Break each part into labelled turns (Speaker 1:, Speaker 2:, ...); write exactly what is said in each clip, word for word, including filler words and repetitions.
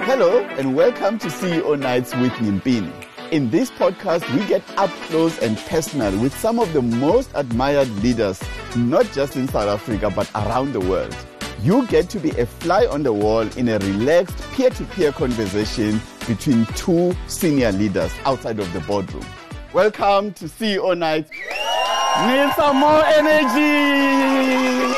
Speaker 1: Hello and welcome to C E O Nights with Nyimpini. In this podcast, we get up close and personal with some of the most admired leaders, not just in South Africa, but around the world. You get to be a fly on the wall in a relaxed peer-to-peer conversation between two senior leaders outside of the boardroom. Welcome to C E O Nights. Need some more energy!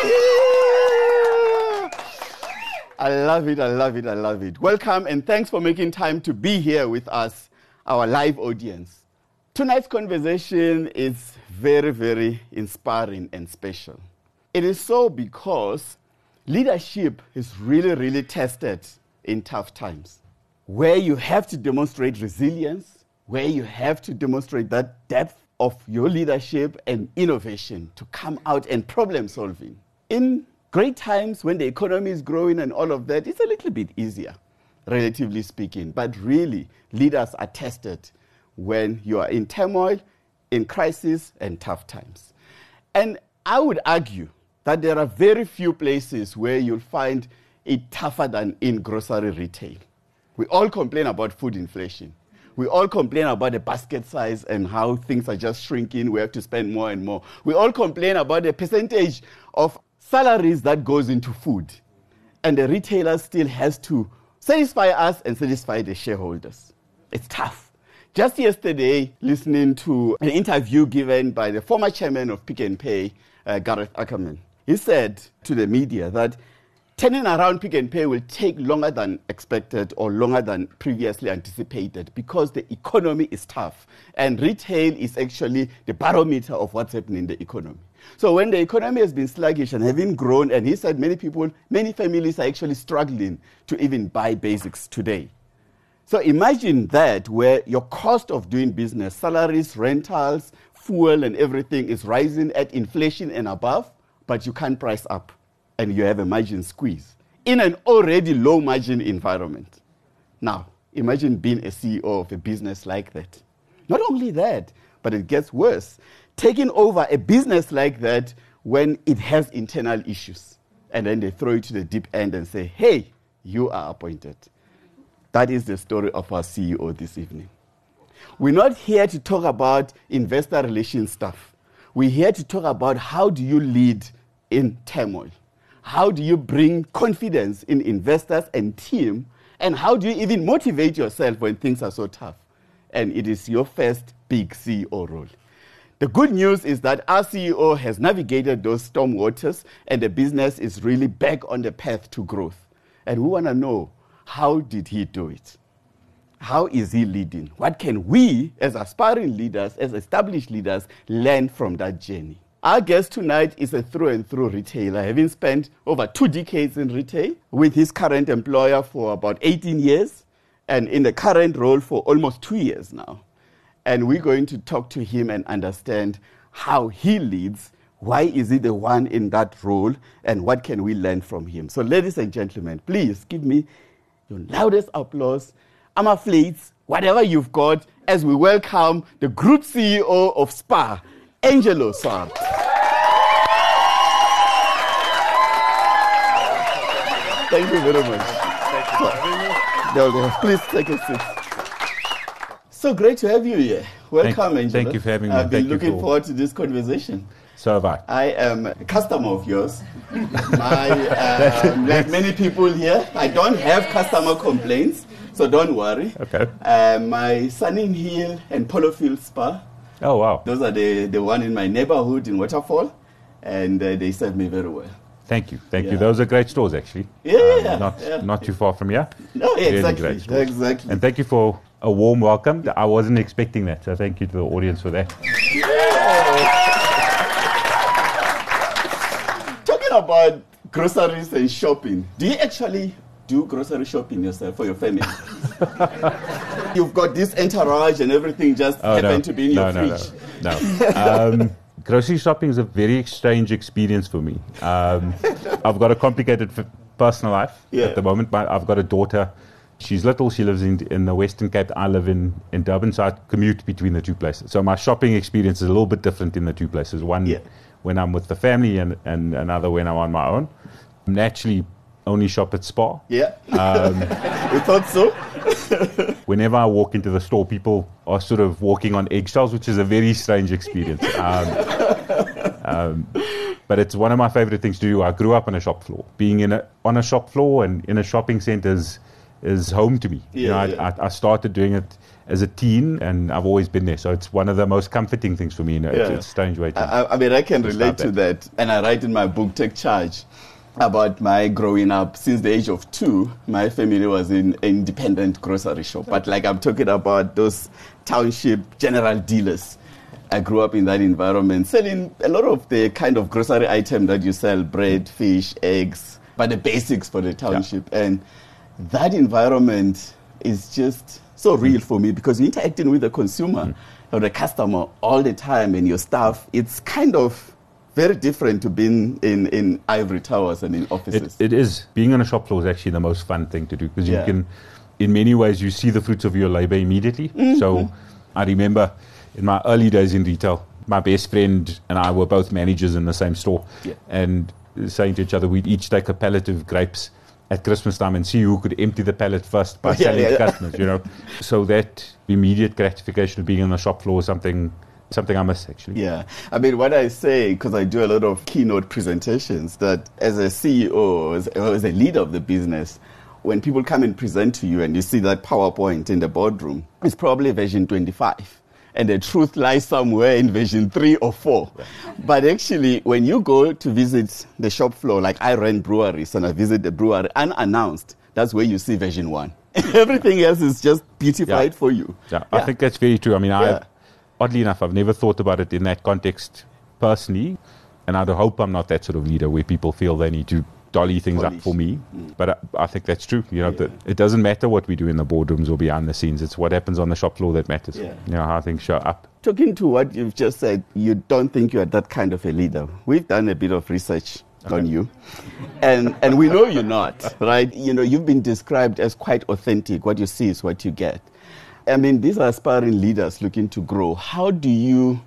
Speaker 1: I love it, I love it, I love it. Welcome and thanks for making time to be here with us, our live audience. Tonight's conversation is very, very inspiring and special. It is so because leadership is really, really tested in tough times, where you have to demonstrate resilience, where you have to demonstrate that depth of your leadership and innovation to come out and problem solving. In great times when the economy is growing and all of that, it's a little bit easier, relatively speaking. But really, leaders are tested when you are in turmoil, in crisis, and tough times. And I would argue that there are very few places where you'll find it tougher than in grocery retail. We all complain about food inflation. We all complain about the basket size and how things are just shrinking. We have to spend more and more. We all complain about the percentage of salaries that goes into food. And the retailer still has to satisfy us and satisfy the shareholders. It's tough. Just yesterday, listening to an interview given by the former chairman of Pick n Pay, uh, Gareth Ackerman, he said to the media that turning around Pick n Pay will take longer than expected or longer than previously anticipated because the economy is tough. And retail is actually the barometer of what's happening in the economy. So when the economy has been sluggish and having grown, and he said many people, many families are actually struggling to even buy basics today. So imagine that where your cost of doing business, salaries, rentals, fuel and everything is rising at inflation and above, but you can't price up and you have a margin squeeze in an already low margin environment. Now, imagine being a C E O of a business like that. Not only that, but it gets worse. Taking over a business like that when it has internal issues. And then they throw you to the deep end and say, hey, you are appointed. That is the story of our C E O this evening. We're not here to talk about investor relations stuff. We're here to talk about how do you lead in turmoil? How do you bring confidence in investors and team? And how do you even motivate yourself when things are so tough? And it is your first big C E O role. The good news is that our C E O has navigated those storm waters and the business is really back on the path to growth. And we want to know, how did he do it? How is he leading? What can we, as aspiring leaders, as established leaders, learn from that journey? Our guest tonight is a through-and-through retailer, having spent over two decades in retail with his current employer for about eighteen years and in the current role for almost two years now. And we're going to talk to him and understand how he leads, why is he the one in that role, and what can we learn from him. So ladies and gentlemen, please give me your loudest applause, Amaflates, whatever you've got, as we welcome the Group C E O of SPAR, Angelo Swart. Thank you very much. Thank you for having me. Please take a seat. So great to have you here. Welcome,
Speaker 2: thank,
Speaker 1: Angelo.
Speaker 2: Thank you for having me.
Speaker 1: I've been
Speaker 2: thank
Speaker 1: looking
Speaker 2: for...
Speaker 1: forward to this conversation.
Speaker 2: So have I.
Speaker 1: I am a customer of yours. My, um, like many people here, I don't have customer complaints, so don't worry.
Speaker 2: Okay.
Speaker 1: Uh, my Sunning Hill and Polo Field Spa.
Speaker 2: Oh, wow.
Speaker 1: Those are the, the one in my neighborhood in Waterfall, and uh, they serve me very well.
Speaker 2: Thank you. Thank
Speaker 1: yeah.
Speaker 2: you. Those are great stores, actually.
Speaker 1: Yeah,
Speaker 2: um,
Speaker 1: yeah,
Speaker 2: Not,
Speaker 1: yeah.
Speaker 2: not too far from here.
Speaker 1: No, yeah,
Speaker 2: Really
Speaker 1: exactly.
Speaker 2: great
Speaker 1: Exactly.
Speaker 2: And thank you for a warm welcome. I wasn't expecting that, so thank you to the audience for that.
Speaker 1: Yeah. Talking about groceries and shopping, do you actually do grocery shopping yourself for your family? You've got this entourage and everything just
Speaker 2: oh,
Speaker 1: happen
Speaker 2: no.
Speaker 1: to be in
Speaker 2: no,
Speaker 1: your
Speaker 2: no,
Speaker 1: fridge.
Speaker 2: No, no. um, grocery shopping is a very strange experience for me. Um, I've got a complicated f- personal life
Speaker 1: yeah.
Speaker 2: at the moment. My, I've got a daughter. She's little. She lives in in the Western Cape. I live in, in Durban, so I commute between the two places. So my shopping experience is a little bit different in the two places. One
Speaker 1: yeah.
Speaker 2: when I'm with the family and, and another when I'm on my own. Naturally, only shop at Spar.
Speaker 1: Yeah, um, we thought so.
Speaker 2: Whenever I walk into the store, people are sort of walking on eggshells, which is a very strange experience. Um, um, but it's one of my favorite things to do. I grew up on a shop floor. Being in a, on a shop floor and in a shopping center is, is home to me.
Speaker 1: Yeah,
Speaker 2: you know,
Speaker 1: yeah.
Speaker 2: I, I started doing it as a teen, and I've always been there. So it's one of the most comforting things for me. You know,
Speaker 1: yeah.
Speaker 2: it's, it's a strange way to.
Speaker 1: I, I mean, I can relate to that. that, and I write in my book, Take Charge, about my growing up. Since the age of two, my family was in an independent grocery shop. But like I'm talking about those township general dealers. I grew up in that environment, selling a lot of the kind of grocery item that you sell: bread, fish, eggs, but the basics for the township. Yeah. And that environment is just so real for me, because you're interacting with the consumer mm. or the customer all the time, and your staff. It's kind of very different to being in, in ivory towers and in offices.
Speaker 2: It, it is. Being on a shop floor is actually the most fun thing to do, because
Speaker 1: yeah.
Speaker 2: you can, in many ways, you see the fruits of your labor immediately. Mm-hmm. So I remember in my early days in retail, my best friend and I were both managers in the same store,
Speaker 1: yeah.
Speaker 2: and saying to each other, we'd each take a pallet of grapes at Christmas time and see who could empty the pallet first by
Speaker 1: yeah,
Speaker 2: selling
Speaker 1: yeah,
Speaker 2: to
Speaker 1: yeah.
Speaker 2: customers, you know. So that immediate gratification of being on the shop floor is something something I miss, actually.
Speaker 1: Yeah. I mean, what I say, because I do a lot of keynote presentations, that as a C E O, as, or as a leader of the business, when people come and present to you and you see that PowerPoint in the boardroom, it's probably version twenty-five. And the truth lies somewhere in version three or four. Yeah. But actually, when you go to visit the shop floor, like I ran breweries and I visit the brewery unannounced, that's where you see version one. Everything else is just beautified
Speaker 2: yeah.
Speaker 1: for you.
Speaker 2: Yeah. yeah, I think that's very true. I mean,
Speaker 1: yeah.
Speaker 2: I, oddly enough, I've never thought about it in that context personally. And I hope I'm not that sort of leader where people feel they need to dolly things Polish. up for me. Mm. But I, I think that's true. You know, yeah. that it doesn't matter what we do in the boardrooms or behind the scenes. It's what happens on the shop floor that matters.
Speaker 1: Yeah.
Speaker 2: You know, how things show up.
Speaker 1: Talking to what you've just said, you don't think you are that kind of a leader. We've done a bit of research okay. on you. And and we know you're not, right? You know, you've been described as quite authentic. What you see is what you get. I mean, these are aspiring leaders looking to grow. How do you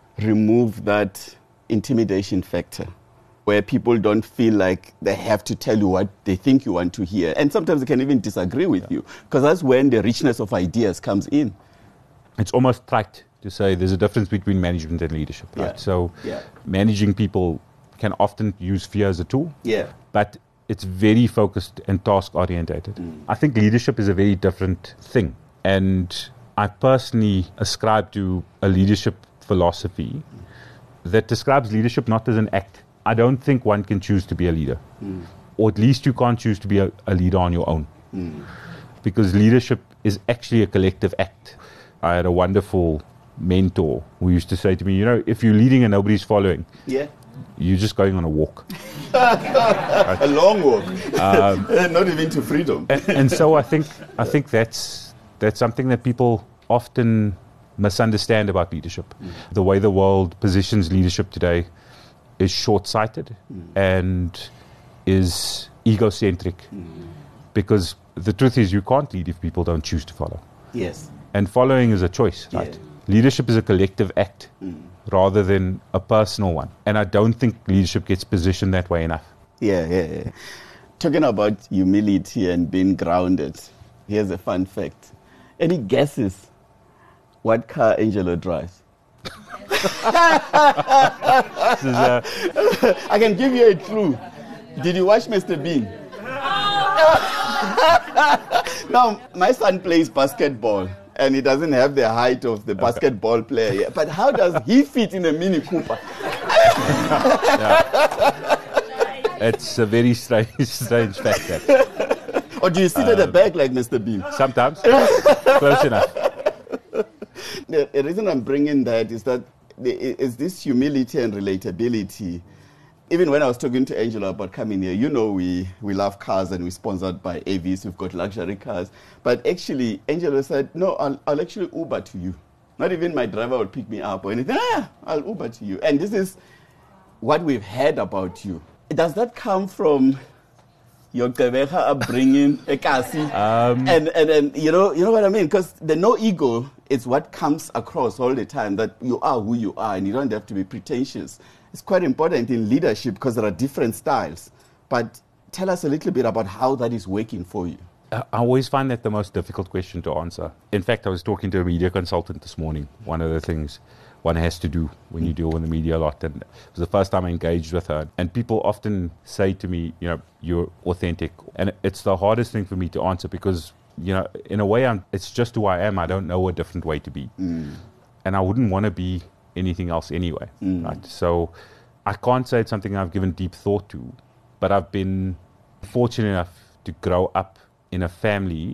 Speaker 1: remove that intimidation factor, where people don't feel like they have to tell you what they think you want to hear? And sometimes they can even disagree with yeah. you, because that's when the richness of ideas comes in.
Speaker 2: It's almost trite to say there's a difference between management and leadership, right?
Speaker 1: Yeah.
Speaker 2: So
Speaker 1: yeah.
Speaker 2: managing people can often use fear as a tool,
Speaker 1: yeah.
Speaker 2: but it's very focused and task-orientated. Mm. I think leadership is a very different thing. And I personally ascribe to a leadership philosophy mm. that describes leadership not as an act. I don't think one can choose to be a leader. Mm. Or at least you can't choose to be a, a leader on your own. Mm. Because leadership is actually a collective act. I had a wonderful mentor who used to say to me, you know, if you're leading and nobody's following,
Speaker 1: yeah.
Speaker 2: you're just going on a walk.
Speaker 1: right. A long walk. Um, Not even to freedom.
Speaker 2: and, and so I think I think that's that's something that people often misunderstand about leadership. Mm. The way the world positions leadership today is short-sighted mm. and is egocentric. Mm. Because the truth is you can't lead if people don't choose to follow.
Speaker 1: Yes.
Speaker 2: And following is a choice, right?
Speaker 1: Yeah.
Speaker 2: Leadership is a collective act
Speaker 1: mm.
Speaker 2: rather than a personal one. And I don't think leadership gets positioned that way enough.
Speaker 1: Yeah, yeah, yeah. Talking about humility and being grounded, here's a fun fact. Any guesses what car Angelo drives?
Speaker 2: This is a
Speaker 1: I can give you a clue. Did you watch Mister Bean? Now, my son plays basketball, and he doesn't have the height of the basketball okay. player yet. But how does he fit in a Mini Cooper?
Speaker 2: yeah. It's a very strange, strange fact. That.
Speaker 1: Or do you sit um, at the back like Mister Bean?
Speaker 2: Sometimes. Close enough.
Speaker 1: The, the reason I'm bringing that is that it's this humility and relatability. Even when I was talking to Angelo about coming here, you know we, we love cars and we're sponsored by Avis. We've got luxury cars. But actually, Angelo said, no, I'll, I'll actually Uber to you. Not even my driver will pick me up or anything. Ah, I'll Uber to you. And this is what we've heard about you. Does that come from your Quebeca upbringing, Ekasi?
Speaker 2: Um,
Speaker 1: and, and, and you know you know what I mean? Because the no ego is what comes across all the time, that you are who you are and you don't have to be pretentious. It's quite important in leadership because there are different styles. But tell us a little bit about how that is working for you.
Speaker 2: I always find that the most difficult question to answer. In fact, I was talking to a media consultant this morning. One of the things one has to do when you deal with the media a lot. And it was the first time I engaged with her. And people often say to me, you know, you're authentic. And it's the hardest thing for me to answer because, you know, in a way, I'm, it's just who I am. I don't know a different way to be. Mm. And I wouldn't want to be anything else anyway. Mm. Right? So I can't say it's something I've given deep thought to, but I've been fortunate enough to grow up in a family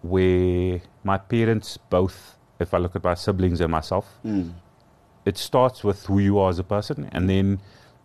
Speaker 2: where my parents both, if I look at my siblings and myself, mm. it starts with who you are as a person. And then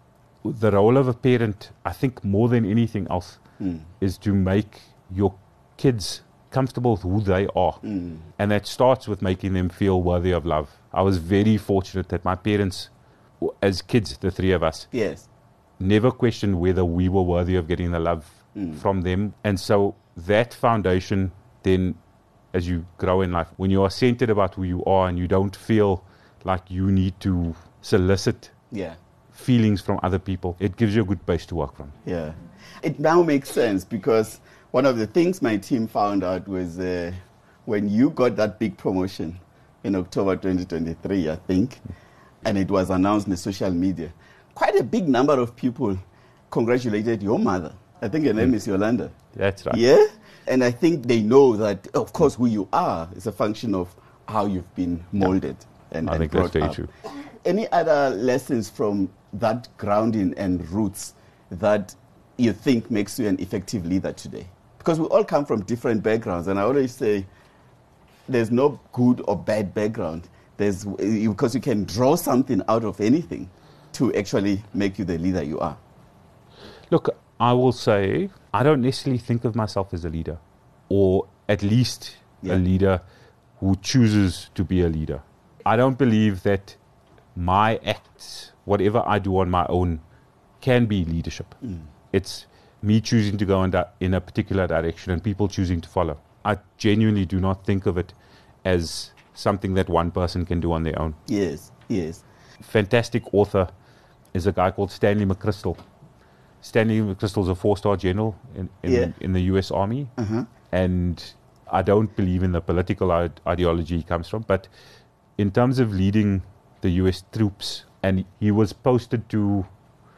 Speaker 2: the role of a parent, I think more than anything else, mm. is to make your kids comfortable with who they are. Mm. And that starts with making them feel worthy of love. I was very fortunate that my parents, as kids, the three of us,
Speaker 1: yes,
Speaker 2: never questioned whether we were worthy of getting the love mm. from them. And so that foundation, then as you grow in life, when you are centered about who you are and you don't feel like you need to solicit
Speaker 1: yeah.
Speaker 2: feelings from other people, it gives you a good base to work from.
Speaker 1: Yeah, it now makes sense because one of the things my team found out was uh, when you got that big promotion in October twenty twenty-three, I think, and it was announced in the social media, quite a big number of people congratulated your mother. I think her name mm. is Yolanda.
Speaker 2: That's right.
Speaker 1: Yeah? And I think they know that, of course, who you are is a function of how you've been molded yeah. and,
Speaker 2: I
Speaker 1: and
Speaker 2: think
Speaker 1: brought
Speaker 2: that's very
Speaker 1: up.
Speaker 2: true.
Speaker 1: Any other lessons from that grounding and roots that you think makes you an effective leader today? Because we all come from different backgrounds, and I always say there's no good or bad background. There's because you can draw something out of anything to actually make you the leader you are.
Speaker 2: Look, I will say I don't necessarily think of myself as a leader, or at least yeah. a leader who chooses to be a leader. I don't believe that my acts, whatever I do on my own, can be leadership. Mm. It's me choosing to go in, that, in a particular direction and people choosing to follow. I genuinely do not think of it as something that one person can do on their own.
Speaker 1: Yes, yes.
Speaker 2: Fantastic author is a guy called Stanley McChrystal. Stanley McChrystal is a four-star general in, in,
Speaker 1: yeah.
Speaker 2: in the U S Army.
Speaker 1: Uh-huh.
Speaker 2: And I don't believe in the political ide- ideology he comes from. But in terms of leading the U S troops, and he was posted to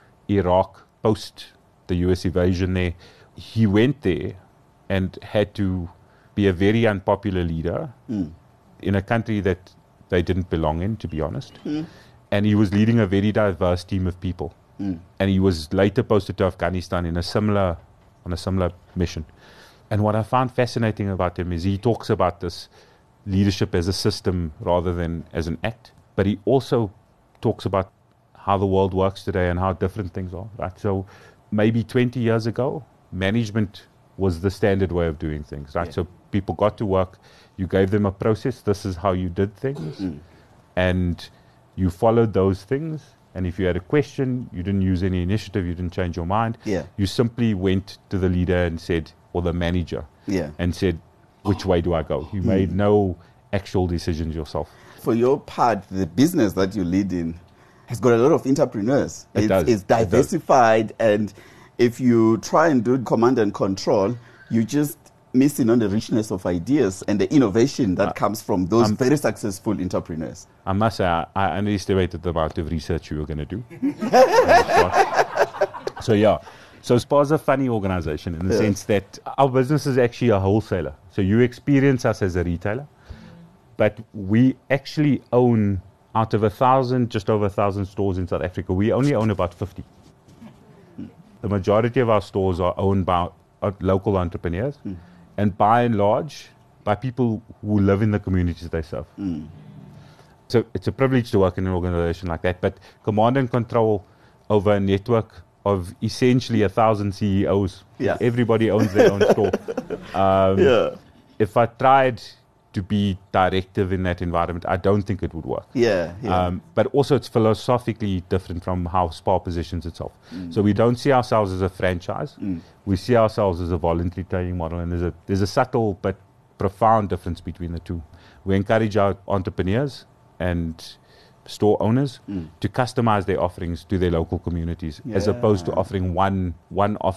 Speaker 2: Iraq post the U S invasion there, he went there and had to be a very unpopular leader mm. in a country that they didn't belong in, to be honest. Mm. And he was leading a very diverse team of people. Mm. And he was later posted to Afghanistan in a similar, on a similar mission. And what I found fascinating about him is he talks about this leadership as a system rather than as an act. But he also talks about how the world works today and how different things are. Right? So maybe twenty years ago, management was the standard way of doing things. Right? Yeah. So people got to work, you gave them a process, this is how you did things, mm. and you followed those things. And if you had a question, you didn't use any initiative, you didn't change your mind.
Speaker 1: Yeah.
Speaker 2: You simply went to the leader and said, or the manager,
Speaker 1: yeah.
Speaker 2: and said, which way do I go? You mm. made no actual decisions yourself.
Speaker 1: For your part, the business that you lead in has got a lot of entrepreneurs.
Speaker 2: It
Speaker 1: it's,
Speaker 2: does.
Speaker 1: It's diversified, it does. And if you try and do command and control, you just missing on the richness of ideas and the innovation that uh, comes from those um, very successful entrepreneurs.
Speaker 2: I must say, I, I underestimated the amount of research you were going to do. So, yeah. So Spar's a funny organization in the yeah. sense that our business is actually a wholesaler. So you experience us as a retailer, but we actually own, out of a thousand, just over a thousand stores in South Africa, we only own about fifty. The majority of our stores are owned by uh, local entrepreneurs. Mm. And by and large, by people who live in the communities they serve. Mm. So it's a privilege to work in an organization like that. But command and control over a network of essentially a thousand C E Os.
Speaker 1: Yeah.
Speaker 2: Everybody owns their own store. Um,
Speaker 1: yeah.
Speaker 2: If I tried to be directive in that environment, I don't think it would work.
Speaker 1: Yeah, yeah.
Speaker 2: Um, but also it's philosophically different from how Spar positions itself. Mm. So we don't see ourselves as a franchise. Mm. We see ourselves as a voluntary trading model, and there's a there's a subtle but profound difference between the two. We encourage our entrepreneurs and store owners mm. to customize their offerings to their local communities, yeah. as opposed to offering one one offer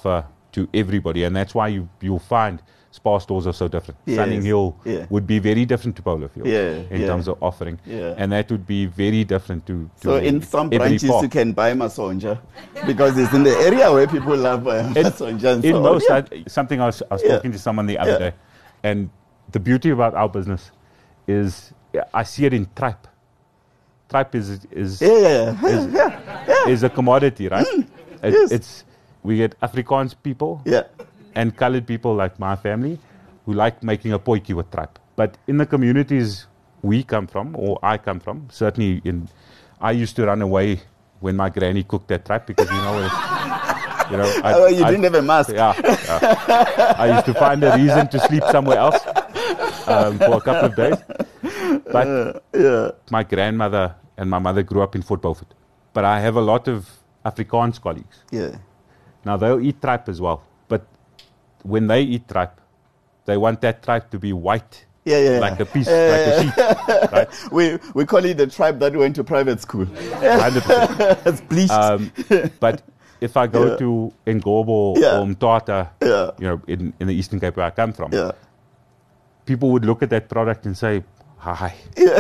Speaker 2: to everybody, and that's why you you'll find Spar stores are so different.
Speaker 1: Yes.
Speaker 2: Sunning Hill
Speaker 1: Yeah.
Speaker 2: would be very different to Polo Field
Speaker 1: Yeah,
Speaker 2: in
Speaker 1: yeah.
Speaker 2: terms of offering,
Speaker 1: Yeah.
Speaker 2: and that would be very different to. to
Speaker 1: So in some
Speaker 2: Ebony
Speaker 1: branches
Speaker 2: Park.
Speaker 1: you can buy Masonja because it's in the area where people love uh, Masonja. and
Speaker 2: In
Speaker 1: so on.
Speaker 2: most,
Speaker 1: Yeah.
Speaker 2: I, something I was, I was
Speaker 1: Yeah.
Speaker 2: talking to someone the other
Speaker 1: Yeah.
Speaker 2: day, and the beauty about our business is yeah, I see it in tripe. Tripe is is
Speaker 1: Yeah, yeah, yeah.
Speaker 2: is a commodity, right? It,
Speaker 1: yes.
Speaker 2: It's we get Afrikaans people
Speaker 1: yeah.
Speaker 2: and colored people like my family who like making a potjie with tripe. But in the communities we come from, or I come from, certainly in, I used to run away when my granny cooked that tripe because you know, it, you know, I,
Speaker 1: Oh, you
Speaker 2: I-
Speaker 1: didn't have a mask.
Speaker 2: yeah, yeah. I used to find a reason to sleep somewhere else um, for a couple of days. But
Speaker 1: Uh, yeah.
Speaker 2: my grandmother and my mother grew up in Fort Beaufort. But I have a lot of Afrikaans colleagues.
Speaker 1: Yeah.
Speaker 2: Now, they'll eat tripe as well. But when they eat tripe, they want that tripe to be white,
Speaker 1: Yeah, yeah.
Speaker 2: like a piece,
Speaker 1: Yeah,
Speaker 2: like a sheet, right?
Speaker 1: We we call it the tribe that went to private school.
Speaker 2: one hundred percent.
Speaker 1: It's bleached.
Speaker 2: Um, but if I go
Speaker 1: Yeah.
Speaker 2: to Ngobo
Speaker 1: Yeah.
Speaker 2: or Mtwata,
Speaker 1: Yeah.
Speaker 2: you know, in, in the Eastern Cape where I come from,
Speaker 1: yeah.
Speaker 2: people would look at that product and say, hi,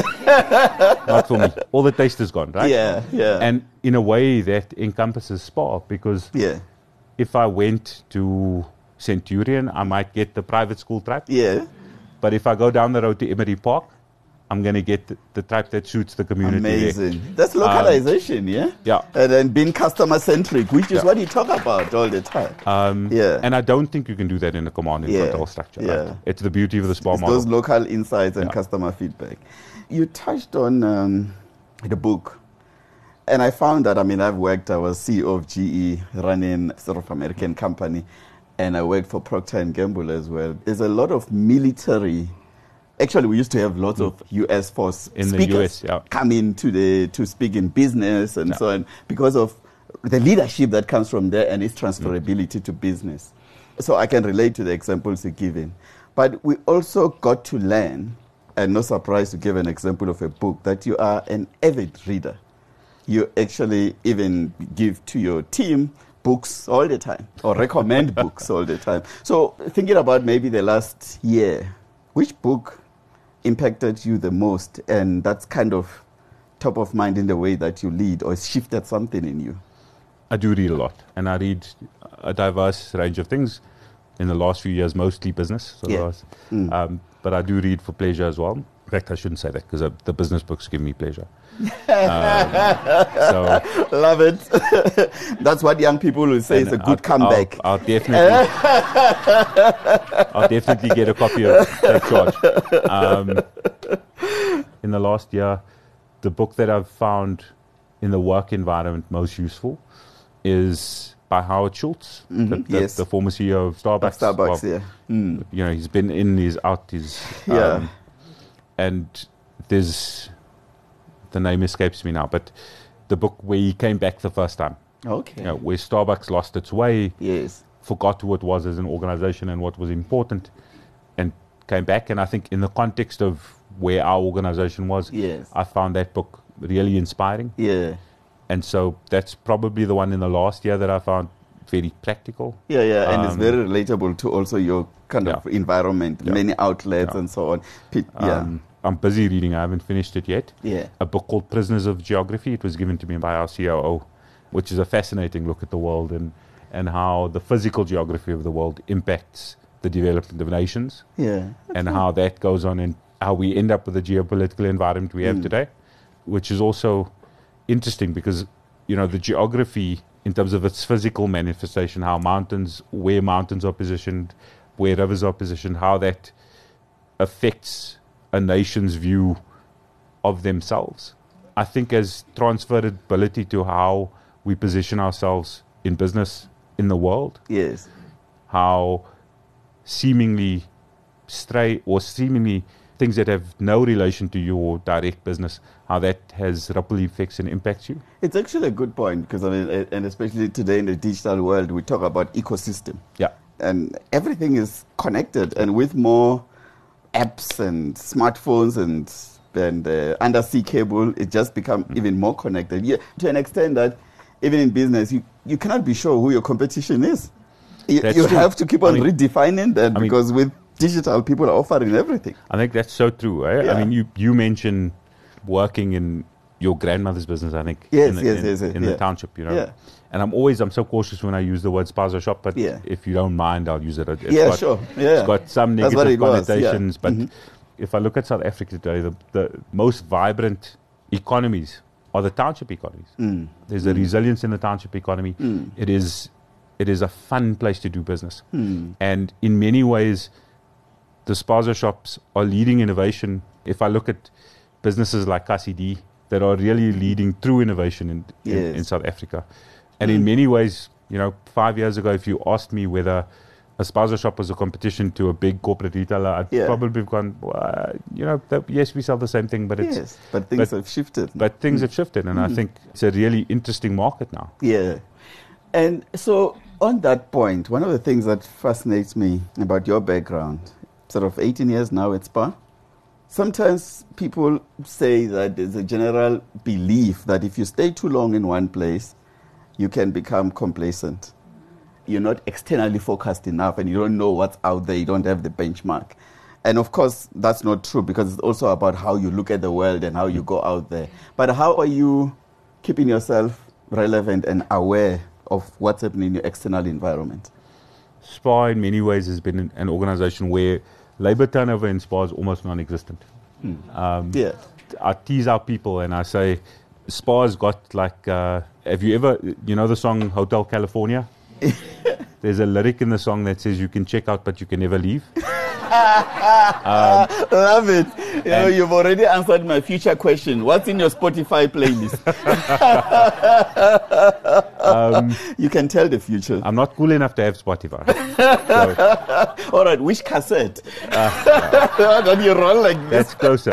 Speaker 2: not for me. All the taste is gone, right?
Speaker 1: Yeah, yeah.
Speaker 2: And in a way that encompasses Spar, because
Speaker 1: yeah.
Speaker 2: if I went to Centurion, I might get the private school tripe.
Speaker 1: Yeah.
Speaker 2: But if I go down the road to Emery Park, I'm going to get the, the tripe that suits the community there.
Speaker 1: Amazing. That's localization, yeah?
Speaker 2: Yeah.
Speaker 1: And then being customer centric, which is
Speaker 2: Yeah.
Speaker 1: what you talk about all the time.
Speaker 2: Um,
Speaker 1: Yeah.
Speaker 2: And I don't think you can do that in a command and
Speaker 1: Yeah.
Speaker 2: control structure.
Speaker 1: Yeah.
Speaker 2: Right? It's the beauty of the Spar
Speaker 1: It's
Speaker 2: model.
Speaker 1: those local insights and
Speaker 2: Yeah.
Speaker 1: customer feedback. You touched on um, the book. And I found that, I mean, I've worked, I was C E O of G E, running a sort of American company, and I worked for Procter and Gamble as well. There's a lot of military. Actually, we used to have lots of U S force
Speaker 2: In the
Speaker 1: speakers
Speaker 2: U S, yeah.
Speaker 1: come in to the to speak in business and
Speaker 2: Yeah.
Speaker 1: so on because of the leadership that comes from there and its transferability to business. So I can relate to the examples you're giving. But we also got to learn, and no surprise to give an example of a book, that you are an avid reader. You actually even give to your team books all the time or recommend books all the time. So thinking about maybe the last year, which book impacted you the most, and that's kind of top of mind in the way that you lead or shifted something in you?
Speaker 2: I do read a lot, and I read a diverse range of things. In the last few years, mostly business. So
Speaker 1: Yeah.
Speaker 2: last-
Speaker 1: Mm.
Speaker 2: um, but I do read for pleasure as well. In fact, I shouldn't say that because uh, the business books give me pleasure. um, so
Speaker 1: Love it. That's what young people will say is a
Speaker 2: and
Speaker 1: good
Speaker 2: I'll-
Speaker 1: comeback.
Speaker 2: I'll, I'll definitely, I'll definitely get a copy of Take Charge. Um, in the last year, the book that I've found in the work environment most useful is by Howard Schultz,
Speaker 1: Mhm,
Speaker 2: the, the,
Speaker 1: yes.
Speaker 2: the former C E O of Starbucks.
Speaker 1: Starbucks,
Speaker 2: Well,
Speaker 1: yeah. Mm.
Speaker 2: You know, he's been in, he's out, he's
Speaker 1: Yeah.
Speaker 2: um, and there's the name escapes me now, but the book where he came back the first time,
Speaker 1: Okay.
Speaker 2: you know, where Starbucks lost its way,
Speaker 1: Yes.
Speaker 2: forgot who it was as an organization and what was important, and came back. And I think in the context of where our organization was,
Speaker 1: Yes.
Speaker 2: I found that book really inspiring.
Speaker 1: Yeah.
Speaker 2: And so that's probably the one in the last year that I found very practical.
Speaker 1: Yeah, yeah, and it's
Speaker 2: Um,
Speaker 1: very relatable to also your kind of
Speaker 2: Yeah.
Speaker 1: environment,
Speaker 2: Yeah.
Speaker 1: many outlets
Speaker 2: Yeah.
Speaker 1: and so on. Pe- yeah.
Speaker 2: Um, I'm busy reading, I haven't finished it yet.
Speaker 1: Yeah.
Speaker 2: A book called Prisoners of Geography. It was given to me by our C O O, which is a fascinating look at the world and, and how the physical geography of the world impacts the development of nations,
Speaker 1: Yeah.
Speaker 2: and how that goes on and how we end up with the geopolitical environment we have
Speaker 1: Mm.
Speaker 2: today, which is also interesting because, you know, the geography in terms of its physical manifestation, how mountains, where mountains are positioned, where rivers are positioned, how that affects a nation's view of themselves, I think has transferability to how we position ourselves in business in the world,
Speaker 1: Yes.
Speaker 2: how seemingly stray or seemingly things that have no relation to your direct business, how that has ripple effects and impacts you.
Speaker 1: It's actually a good point because, I mean, and especially today in the digital world, we talk about ecosystem.
Speaker 2: Yeah.
Speaker 1: And everything is connected, and with more apps and smartphones and and uh, undersea cable, it just become mm. even more connected. Yeah, to an extent that even in business, you, you cannot be sure who your competition is. You,
Speaker 2: That's
Speaker 1: you
Speaker 2: true.
Speaker 1: have to keep on
Speaker 2: I mean,
Speaker 1: redefining that
Speaker 2: I mean-
Speaker 1: because with digital, people are offering everything.
Speaker 2: I think that's so true. Eh?
Speaker 1: Yeah.
Speaker 2: I mean, you, you mentioned working in your grandmother's business, I think,
Speaker 1: Yes,
Speaker 2: in, the,
Speaker 1: yes,
Speaker 2: in,
Speaker 1: yes, yes,
Speaker 2: in
Speaker 1: yeah.
Speaker 2: the township, you know.
Speaker 1: Yeah.
Speaker 2: And I'm always, I'm so cautious when I use the word spaza shop, but
Speaker 1: Yeah.
Speaker 2: if you don't mind, I'll use it. It's
Speaker 1: Yeah,
Speaker 2: got,
Speaker 1: sure. Yeah.
Speaker 2: It's got some
Speaker 1: That's what
Speaker 2: negative
Speaker 1: it was, yeah.
Speaker 2: connotations, but
Speaker 1: Mhm.
Speaker 2: if I look at South Africa today, the, the most vibrant economies are the township economies.
Speaker 1: Mm.
Speaker 2: There's a resilience in the township economy.
Speaker 1: Mm.
Speaker 2: It is, it is a fun place to do business.
Speaker 1: Mm.
Speaker 2: And in many ways, the spaza shops are leading innovation. If I look at businesses like Kasi D that are really leading through innovation in, in,
Speaker 1: Yes.
Speaker 2: in South Africa. And in many ways, you know, five years ago, if you asked me whether a spaza shop was a competition to a big corporate retailer, I'd
Speaker 1: Yeah.
Speaker 2: probably have gone, well, you know, that, yes, we sell the same thing, but it's
Speaker 1: Yes, but things
Speaker 2: but-
Speaker 1: have shifted.
Speaker 2: but things have shifted, and I think it's a really interesting market now.
Speaker 1: Yeah. And so, on that point, one of the things that fascinates me about your background, sort of eighteen years now at SPAR, sometimes people say that there's a general belief that if you stay too long in one place, you can become complacent. You're not externally focused enough and you don't know what's out there, you don't have the benchmark. And of course, that's not true because it's also about how you look at the world and how you go out there. But how are you keeping yourself relevant and aware of what's happening in your external environment?
Speaker 2: SPAR, in many ways, has been an, an organization where labor turnover in SPAR is almost non-existent. Um,
Speaker 1: Yeah.
Speaker 2: I tease out people and I say, SPAR's got like, uh, have you ever, you know the song Hotel California? There's a lyric in the song that says you can check out but you can never leave.
Speaker 1: Love it. You know,
Speaker 2: And-
Speaker 1: you've already answered my future question. What's in your Spotify playlist?
Speaker 2: Um,
Speaker 1: You can tell the future.
Speaker 2: I'm not cool enough to have Spotify. So
Speaker 1: All right, which cassette? That you roll like this.
Speaker 2: that's closer.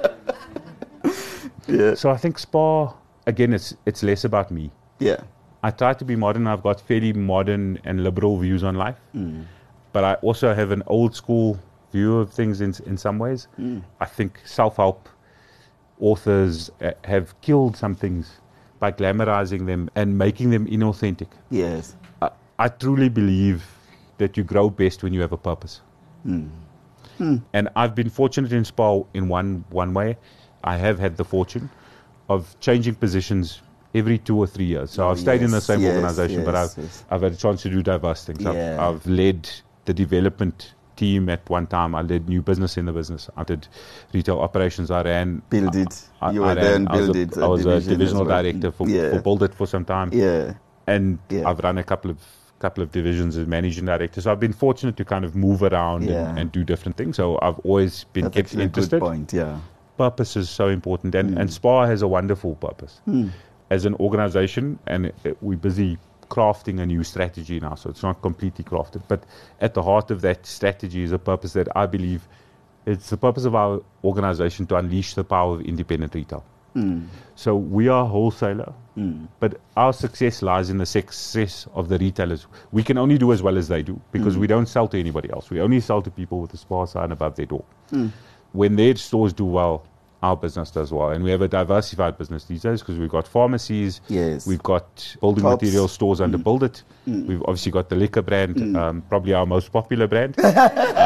Speaker 1: Yeah.
Speaker 2: So I think SPAR, again, it's it's less about me.
Speaker 1: Yeah.
Speaker 2: I try to be modern. I've got fairly modern and liberal views on life. But I also have an old school view of things in in some ways. I think self-help authors uh, have killed some things by glamorizing them and making them inauthentic.
Speaker 1: Yes.
Speaker 2: I, I truly believe that you grow best when you have a purpose. And I've been fortunate in SPAR in one one way. I have had the fortune of changing positions every two or three years. So
Speaker 1: Oh,
Speaker 2: I've stayed in the
Speaker 1: yes,
Speaker 2: same
Speaker 1: yes,
Speaker 2: organization, but
Speaker 1: yes,
Speaker 2: I've
Speaker 1: yes.
Speaker 2: I've had a chance to do diverse things.
Speaker 1: Yeah.
Speaker 2: I've, I've led the development team at one time. I led new business in the business. I did retail operations. I ran.
Speaker 1: Build it.
Speaker 2: I,
Speaker 1: You
Speaker 2: I
Speaker 1: were
Speaker 2: ran-
Speaker 1: there and
Speaker 2: I was
Speaker 1: build
Speaker 2: a-
Speaker 1: it.
Speaker 2: I was a
Speaker 1: division as
Speaker 2: divisional
Speaker 1: well.
Speaker 2: director for,
Speaker 1: yeah.
Speaker 2: for Build It for some time.
Speaker 1: Yeah.
Speaker 2: And
Speaker 1: Yeah.
Speaker 2: I've run a couple of couple of divisions as managing director. So I've been fortunate to kind of move around
Speaker 1: Yeah.
Speaker 2: and, and do different things. So I've always been
Speaker 1: That's
Speaker 2: kept
Speaker 1: actually a good
Speaker 2: interested.
Speaker 1: point. Yeah.
Speaker 2: Purpose is so important, and, and SPAR has a wonderful purpose as an organization, and it, it- we're busy crafting a new strategy now, so it's not completely crafted. But at the heart of that strategy is a purpose that I believe it's the purpose of our organization to unleash the power of independent retail. So we are a wholesaler, but our success lies in the success of the retailers. We can only do as well as they do because we don't sell to anybody else. We only sell to people with a SPAR sign above their door. When their stores do well, our business does well. And we have a diversified business these days because we've got pharmacies,
Speaker 1: Yes.
Speaker 2: we've got building
Speaker 1: Tops.
Speaker 2: material stores under Build It. We've obviously got the liquor brand, um, probably our most popular brand. um,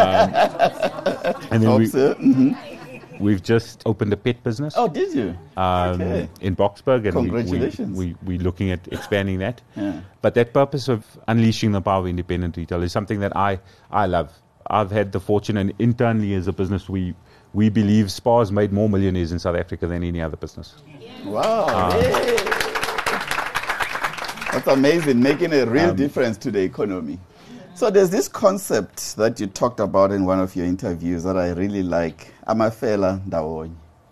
Speaker 2: and then we,
Speaker 1: Tops, eh? Mhm.
Speaker 2: we've just opened a pet business.
Speaker 1: Oh, did you?
Speaker 2: Um,
Speaker 1: Okay.
Speaker 2: in Boksburg, and
Speaker 1: Congratulations.
Speaker 2: We, we, we, we're looking at expanding that.
Speaker 1: Yeah.
Speaker 2: But that purpose of unleashing the power of independent retail is something that I, I love. I've had the fortune, and internally as a business, we, we believe SPAR's made more millionaires in South Africa than any other business.
Speaker 1: Wow. Yay. That's amazing, making a real difference to the economy. So there's this concept that you talked about in one of your interviews that I really like. Amafela ndawonye.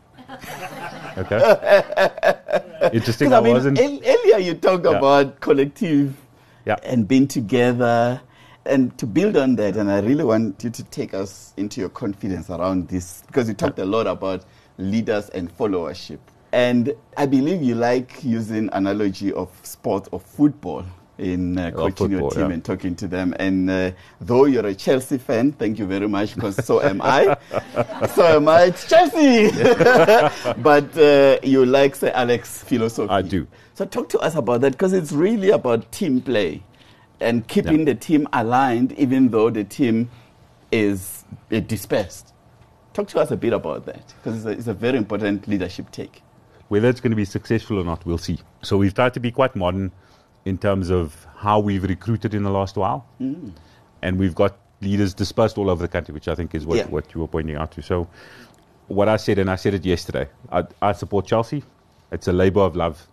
Speaker 2: Okay? Interesting.
Speaker 1: Because
Speaker 2: I,
Speaker 1: I mean,
Speaker 2: wasn't.
Speaker 1: ear- earlier you talked
Speaker 2: Yeah.
Speaker 1: about collective
Speaker 2: Yeah.
Speaker 1: and being together. And to build on that, and I really want you to take us into your confidence around this, because you talked a lot about leaders and followership. And I believe you like using analogy of sport or football in uh,
Speaker 2: Oh,
Speaker 1: coaching your
Speaker 2: football,
Speaker 1: team
Speaker 2: yeah.
Speaker 1: and talking to them. And uh, though you're a Chelsea fan, thank you very much, because so am I. so am I. It's Chelsea! But uh, you like Sir Alex philosophy.
Speaker 2: I do.
Speaker 1: So talk to us about that, because it's really about team play. and keeping
Speaker 2: Yeah.
Speaker 1: the team aligned, even though the team is uh, dispersed. Talk to us a bit about that, because it's a, it's a very important leadership take.
Speaker 2: Whether it's going to be successful or not, we'll see. So we've tried to be quite modern in terms of how we've recruited in the last while.
Speaker 1: Mm.
Speaker 2: And we've got leaders dispersed all over the country, which I think is what,
Speaker 1: Yeah.
Speaker 2: what you were pointing out to. So what I said, and I said it yesterday, I, I support Chelsea. It's a labour of love.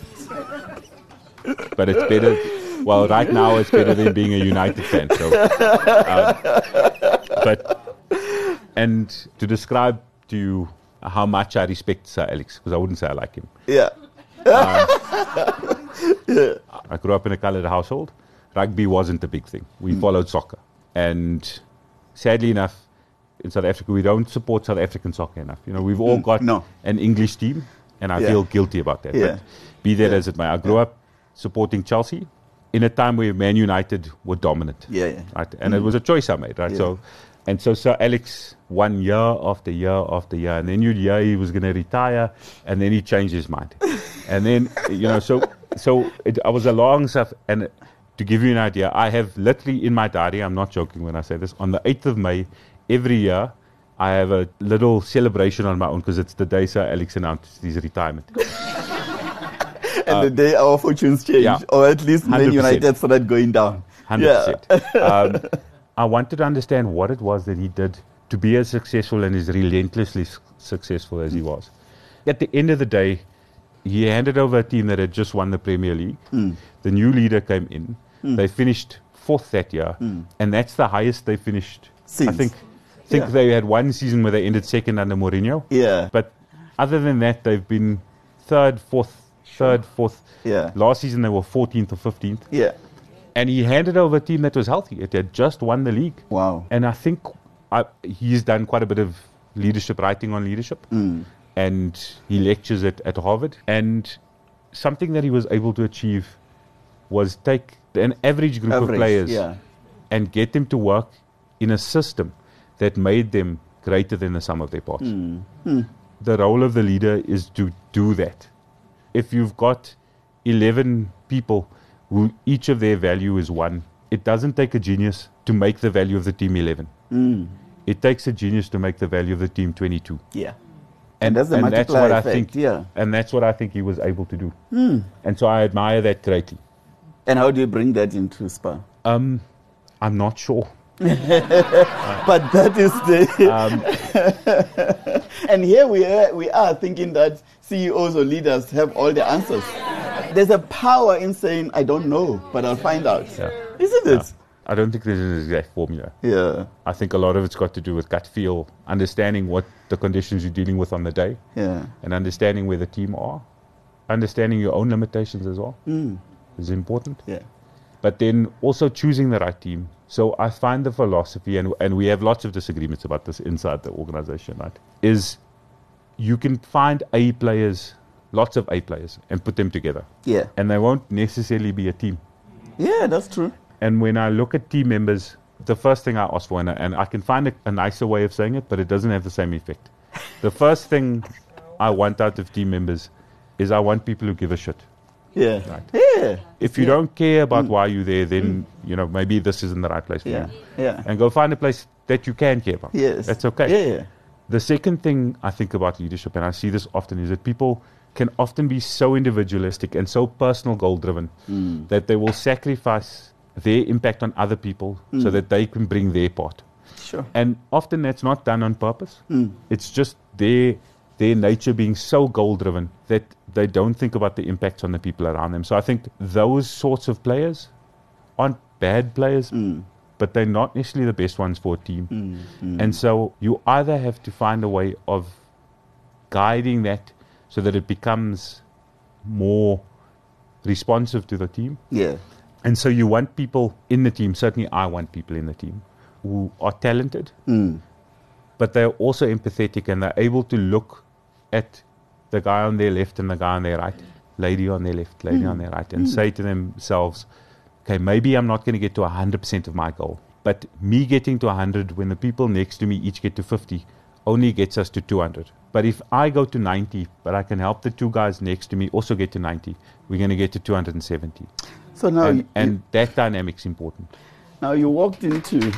Speaker 2: But it's better, well, right now it's better than being a United fan. So, um, but, and to describe to you how much I respect Sir Alex, because I wouldn't say I like him.
Speaker 1: Yeah.
Speaker 2: I grew up in a coloured household. Rugby wasn't a big thing. We
Speaker 1: Mm.
Speaker 2: followed soccer. And sadly enough, in South Africa, we don't support South African soccer enough. You know, we've all
Speaker 1: Mm,
Speaker 2: got
Speaker 1: no.
Speaker 2: an English team, and I
Speaker 1: Yeah.
Speaker 2: feel guilty about that.
Speaker 1: Yeah.
Speaker 2: But be that
Speaker 1: Yeah.
Speaker 2: as it may, I grew up supporting Chelsea in a time where Man United were dominant.
Speaker 1: Yeah, yeah.
Speaker 2: Right? And it was a choice I made, right?
Speaker 1: Yeah.
Speaker 2: So, and so Sir Alex won year after year after year, and then you'd hear he was going to retire, and then he changed his mind, and then you know, so so it, I was along stuff, and to give you an idea, I have literally in my diary, I'm not joking when I say this, on the eighth of May every year, I have a little celebration on my own because it's the day Sir Alex announced his retirement.
Speaker 1: And the day our fortunes change,
Speaker 2: yeah.
Speaker 1: or at least Man
Speaker 2: one hundred percent.
Speaker 1: United started going down.
Speaker 2: one hundred percent. Um, I wanted to understand what it was that he did to be as successful and as relentlessly s- successful as he was. At the end of the day, he handed over a team that had just won the Premier League.
Speaker 1: Mm.
Speaker 2: The new leader came in.
Speaker 1: Mm.
Speaker 2: They finished fourth that year,
Speaker 1: Mm.
Speaker 2: and that's the highest they finished.
Speaker 1: Since.
Speaker 2: I think think
Speaker 1: Yeah.
Speaker 2: they had one season where they ended second under Mourinho.
Speaker 1: Yeah.
Speaker 2: But other than that, they've been third, fourth, third, fourth.
Speaker 1: Yeah.
Speaker 2: Last season they were fourteenth or fifteenth.
Speaker 1: Yeah.
Speaker 2: And he handed over a team that was healthy. It had just won the league.
Speaker 1: Wow.
Speaker 2: And I think I, he's done quite a bit of leadership writing on leadership.
Speaker 1: Mm.
Speaker 2: And he lectures at, at Harvard. And something that he was able to achieve was take an average group
Speaker 1: Average,
Speaker 2: of players
Speaker 1: yeah.
Speaker 2: and get them to work in a system that made them greater than the sum of their parts.
Speaker 1: Mm. Mm.
Speaker 2: The role of the leader is to do that. If you've got eleven people who each of their value is one, it doesn't take a genius to make the value of the team eleven.
Speaker 1: Mm.
Speaker 2: It takes a genius to make the value of the team twenty-two.
Speaker 1: Yeah.
Speaker 2: And,
Speaker 1: that's the
Speaker 2: and that's
Speaker 1: multiplier
Speaker 2: what I
Speaker 1: effect,
Speaker 2: think.
Speaker 1: yeah.
Speaker 2: And that's what I think he was able to do.
Speaker 1: Mm.
Speaker 2: And so I admire that greatly.
Speaker 1: And how do you bring that into Spa?
Speaker 2: Um, I'm not sure.
Speaker 1: But that is the.
Speaker 2: Um,
Speaker 1: and here we are, we are thinking that C E Os or leaders have all the answers. There's a power in saying, I don't know, but I'll find out.
Speaker 2: Yeah.
Speaker 1: Isn't
Speaker 2: yeah.
Speaker 1: it?
Speaker 2: I don't think there's an exact formula.
Speaker 1: Yeah.
Speaker 2: I think a lot of it's got to do with gut feel, understanding what the conditions you're dealing with on the day,
Speaker 1: Yeah.
Speaker 2: and understanding where the team are, understanding your own limitations as well
Speaker 1: Mm.
Speaker 2: is important.
Speaker 1: Yeah.
Speaker 2: But then also choosing the right team. So I find the philosophy, and, and we have lots of disagreements about this inside the organization, right, is you can find A players, lots of A players, and put them together.
Speaker 1: Yeah.
Speaker 2: And they won't necessarily be a team.
Speaker 1: Yeah, that's true.
Speaker 2: And when I look at team members, the first thing I ask for, and I, and I can find a, a nicer way of saying it, but it doesn't have the same effect. The first thing I want out of team members is I want people who give a shit.
Speaker 1: Yeah.
Speaker 2: Right.
Speaker 1: Yeah.
Speaker 2: If you
Speaker 1: Yeah.
Speaker 2: don't care about
Speaker 1: Mm.
Speaker 2: why you're there, then, you know, maybe this isn't the right place for
Speaker 1: Yeah.
Speaker 2: you.
Speaker 1: Yeah.
Speaker 2: And go find a place that you can care about.
Speaker 1: Yes.
Speaker 2: That's okay.
Speaker 1: Yeah.
Speaker 2: The second thing I think about leadership, and I see this often, is that people can often be so individualistic and so personal goal driven
Speaker 1: Mm.
Speaker 2: that they will sacrifice their impact on other people so
Speaker 1: Mm.
Speaker 2: that they can bring their part.
Speaker 1: Sure.
Speaker 2: And often that's not done on purpose.
Speaker 1: Mm.
Speaker 2: It's just their their nature being so goal driven that they don't think about the impacts on the people around them. So I think those sorts of players aren't bad players,
Speaker 1: Mm.
Speaker 2: but they're not necessarily the best ones for a team.
Speaker 1: Mm. Mm.
Speaker 2: And so you either have to find a way of guiding that so that it becomes more responsive to the team.
Speaker 1: Yeah.
Speaker 2: And so you want people in the team, certainly I want people in the team, who are talented,
Speaker 1: Mm.
Speaker 2: but they're also empathetic and they're able to look at the guy on their left and the guy on their right, lady on their left, lady
Speaker 1: Mm.
Speaker 2: on their right, and
Speaker 1: Mm.
Speaker 2: say to themselves, okay, maybe I'm not going to get to one hundred percent of my goal, but me getting to one hundred when the people next to me each get to fifty only gets us to two hundred. But if I go to ninety, but I can help the two guys next to me also get to ninety, we're going to get to two hundred seventy.
Speaker 1: So now,
Speaker 2: and,
Speaker 1: you,
Speaker 2: and
Speaker 1: you,
Speaker 2: that dynamic's important.
Speaker 1: now you walked into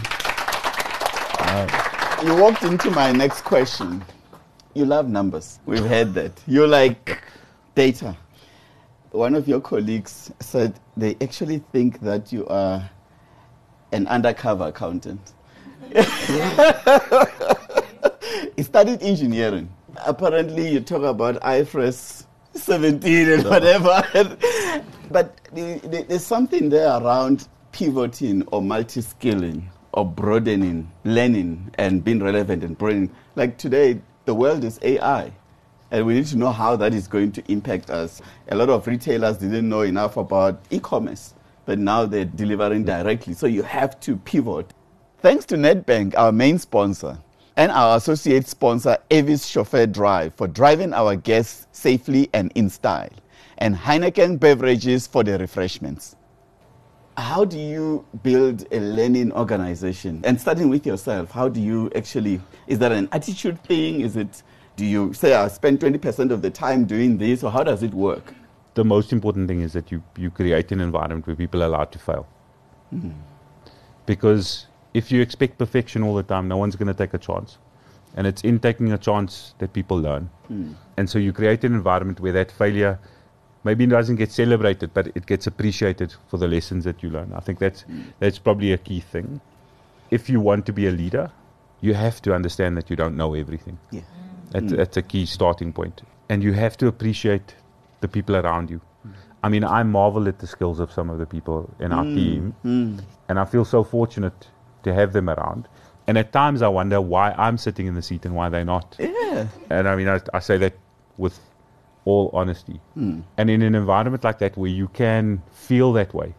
Speaker 1: uh, you walked into my next question. You love numbers. We've heard that. You like data. One of your colleagues said they actually think that you are an undercover accountant. He studied engineering. Apparently, you talk about I F R S seventeen and whatever. But there's something there around pivoting or multi-skilling or broadening, learning and being relevant and broadening. Like today, the world is A I. And we need to know how that is going to impact us. A lot of retailers didn't know enough about e-commerce, but now they're delivering directly. So you have to pivot. Thanks to Nedbank, our main sponsor, and our associate sponsor, Avis Chauffeur Drive, for driving our guests safely and in style, and Heineken Beverages for the refreshments. How do you build a learning organization? And starting with yourself, how do you actually, is that an attitude thing? Is it, do you say, I spend twenty percent of the time doing this, or how does it work?
Speaker 2: The most important thing is that you, you create an environment where people are allowed to fail. Mm. Because if you expect perfection all the time, no one's going to take a chance. And it's in taking a chance that people learn. Mm. And so you create an environment where that failure maybe doesn't get celebrated, but it gets appreciated for the lessons that you learn. I think that's, mm. that's probably a key thing. If you want to be a leader, you have to understand that you don't know everything. Yeah. That's, mm. that's a key starting point. And you have to appreciate the people around you. Mm. I mean, I marvel at the skills of some of the people in our mm. team. Mm. And I feel so fortunate to have them around. And at times I wonder why I'm sitting in the seat and why they're not. Yeah. And I mean, I, I say that with all honesty. Mm. And in an environment like that where you can feel that way,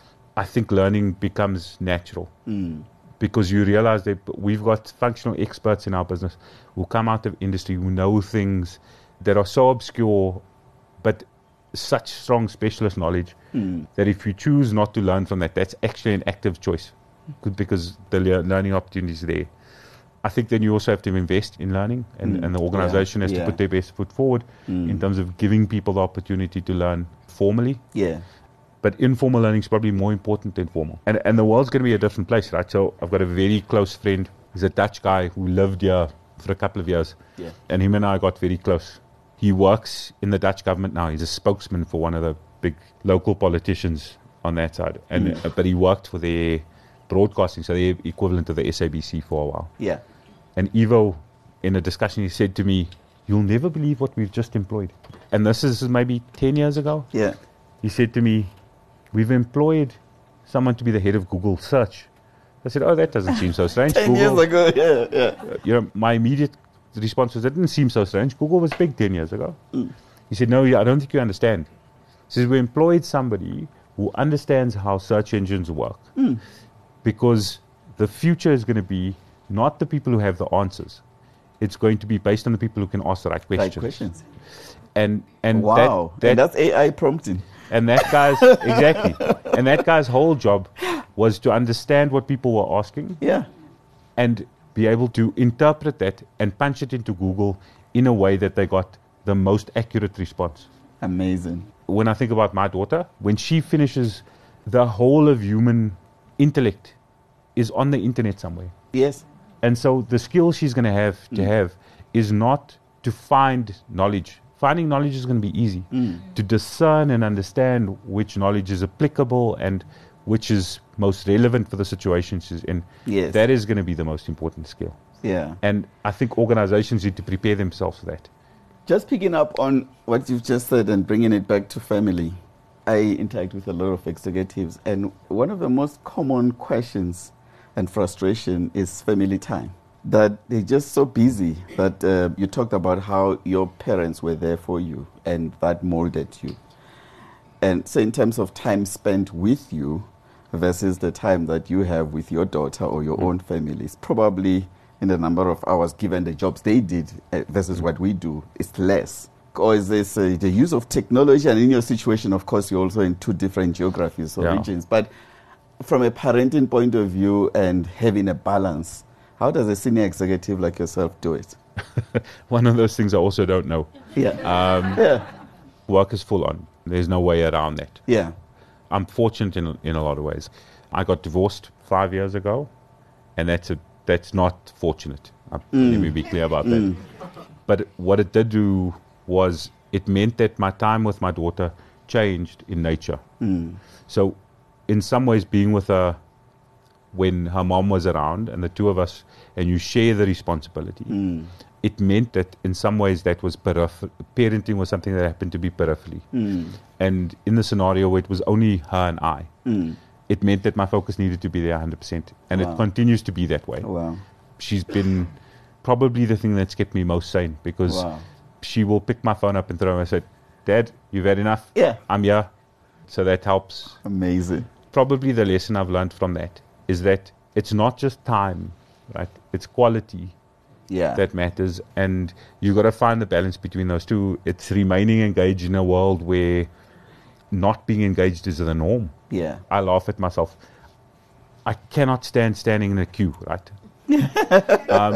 Speaker 2: I think learning becomes natural. Mm. Because you realize that we've got functional experts in our business who come out of industry, who know things that are so obscure, but such strong specialist knowledge mm. that if you choose not to learn from that, that's actually an active choice. Because the le- learning opportunity is there. I think then you also have to invest in learning, and, mm. and the organization yeah. has yeah. to put their best foot forward mm. in terms of giving people the opportunity to learn formally. Yeah. But informal learning is probably more important than formal. And and the world's going to be a different place, right? So I've got a very close friend. He's a Dutch guy who lived here for a couple of years. Yeah. And him and I got very close. He works in the Dutch government now. He's a spokesman for one of the big local politicians on that side. And mm. uh, But he worked for their broadcasting, so the equivalent of the S A B C for a while. Yeah. And Ivo, in a discussion, he said to me, "You'll never believe what we've just employed." And this is maybe ten years ago. Yeah. He said to me, "We've employed someone to be the head of Google search." I said, "Oh, that doesn't seem so strange."
Speaker 1: ten Google, years ago, yeah, yeah.
Speaker 2: You know, my immediate response was, "That didn't seem so strange. Google was big ten years ago." Mm. He said, "No, I don't think you understand." He said, "We employed somebody who understands how search engines work." Mm. Because the future is going to be not the people who have the answers. It's going to be based on the people who can ask the right questions. Right questions. And, and,
Speaker 1: wow.
Speaker 2: that, that,
Speaker 1: and that's A I prompting.
Speaker 2: And that guy's, exactly. And that guy's whole job was to understand what people were asking. Yeah. And be able to interpret that and punch it into Google in a way that they got the most accurate response.
Speaker 1: Amazing.
Speaker 2: When I think about my daughter, when she finishes, the whole of human intellect is on the internet somewhere. Yes. And so the skill she's going to have to mm. have is not to find knowledge. Finding knowledge is going to be easy. Mm. To discern and understand which knowledge is applicable and which is most relevant for the situation she's in. Yes. That is going to be the most important skill. Yeah. And I think organizations need to prepare themselves for that.
Speaker 1: Just picking up on what you've just said and bringing it back to family. I interact with a lot of executives, and one of the most common questions and frustration is family time. That they're just so busy that uh, you talked about how your parents were there for you and that molded you. And so in terms of time spent with you versus the time that you have with your daughter or your mm. own family, it's probably in the number of hours given the jobs they did uh, versus what we do, it's less. Or is this uh, the use of technology? And in your situation, of course, you're also in two different geographies or yeah. regions. But from a parenting point of view and having a balance, how does a senior executive like yourself do it?
Speaker 2: One of those things I also don't know. Yeah. Um, yeah. Work is full on. There's no way around that. Yeah. I'm fortunate in in a lot of ways. I got divorced five years ago, and that's a that's not fortunate. Uh,
Speaker 1: Mm.
Speaker 2: Let me be clear about that.
Speaker 1: Mm.
Speaker 2: But what it did do was it meant that my time with my daughter changed in nature.
Speaker 1: Mm.
Speaker 2: So, in some ways, being with her when her mom was around and the two of us, and you share the responsibility,
Speaker 1: Mm.
Speaker 2: it meant that in some ways that was peripher- parenting was something that happened to be peripherally.
Speaker 1: Mm.
Speaker 2: And in the scenario where it was only her and I,
Speaker 1: Mm.
Speaker 2: it meant that my focus needed to be there one hundred percent. And
Speaker 1: Wow.
Speaker 2: it continues to be that way.
Speaker 1: Wow.
Speaker 2: She's been probably the thing that's kept me most sane, because
Speaker 1: Wow.
Speaker 2: she will pick my phone up and throw it and say, Dad, you've had enough.
Speaker 1: Yeah.
Speaker 2: I'm here. So that helps.
Speaker 1: Amazing.
Speaker 2: Probably the lesson I've learned from that is that it's not just time, right? It's quality
Speaker 1: Yeah.
Speaker 2: that matters. And you've got to find the balance between those two. It's remaining engaged in a world where not being engaged is the norm.
Speaker 1: Yeah.
Speaker 2: I laugh at myself. I cannot stand standing in a queue, right? um,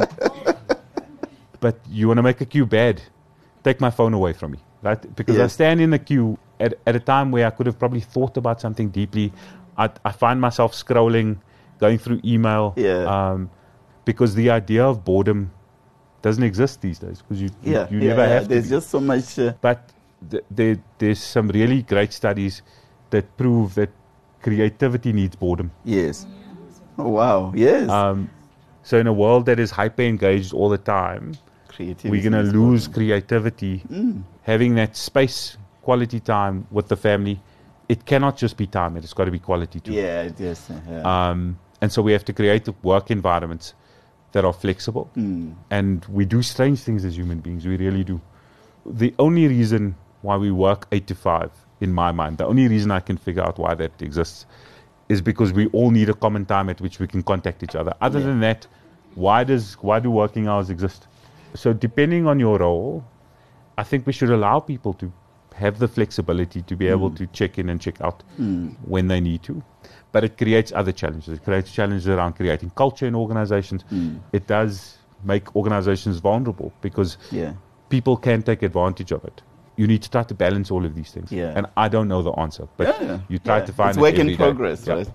Speaker 2: but you want to make a queue bad, take my phone away from me, right? Because I
Speaker 1: Yes.
Speaker 2: stand in the queue at, at a time where I could have probably thought about something deeply. I, I find myself scrolling, going through email,
Speaker 1: Yeah.
Speaker 2: um, because the idea of boredom doesn't exist these days, because you, you,
Speaker 1: Yeah.
Speaker 2: you
Speaker 1: yeah,
Speaker 2: never
Speaker 1: yeah.
Speaker 2: have to
Speaker 1: There's
Speaker 2: be.
Speaker 1: just so much. Uh,
Speaker 2: But th- there, there's some really great studies that prove that creativity needs boredom.
Speaker 1: yes. Oh, wow. Yes.
Speaker 2: Um, so in a world that is hyper engaged all the time,
Speaker 1: Creativity.
Speaker 2: we're going
Speaker 1: is
Speaker 2: to lose
Speaker 1: important.
Speaker 2: creativity.
Speaker 1: Mm.
Speaker 2: Having that space, quality time with the family, it cannot just be time, it's got to be quality too.
Speaker 1: Yeah. It is. uh, Yeah.
Speaker 2: Um, and so we have to create work environments that are flexible.
Speaker 1: Mm.
Speaker 2: And we do strange things as human beings, we really do. The only reason why we work eight to five, in my mind, the only reason I can figure out why that exists is because we all need a common time at which we can contact each other. Other
Speaker 1: Yeah.
Speaker 2: than that, why does why do working hours exist? So depending on your role, I think we should allow people to have the flexibility to be able
Speaker 1: Mm.
Speaker 2: to check in and check out
Speaker 1: Mm.
Speaker 2: when they need to. But it creates other challenges. It creates challenges around creating culture in organizations.
Speaker 1: Mm.
Speaker 2: It does make organizations vulnerable because
Speaker 1: Yeah.
Speaker 2: people can take advantage of it. You need to try to balance all of these things.
Speaker 1: Yeah.
Speaker 2: And I don't know the answer, but
Speaker 1: Yeah, yeah.
Speaker 2: you try
Speaker 1: Yeah.
Speaker 2: to find
Speaker 1: it's
Speaker 2: it
Speaker 1: work
Speaker 2: every
Speaker 1: in
Speaker 2: day.
Speaker 1: progress,
Speaker 2: Yeah.
Speaker 1: right?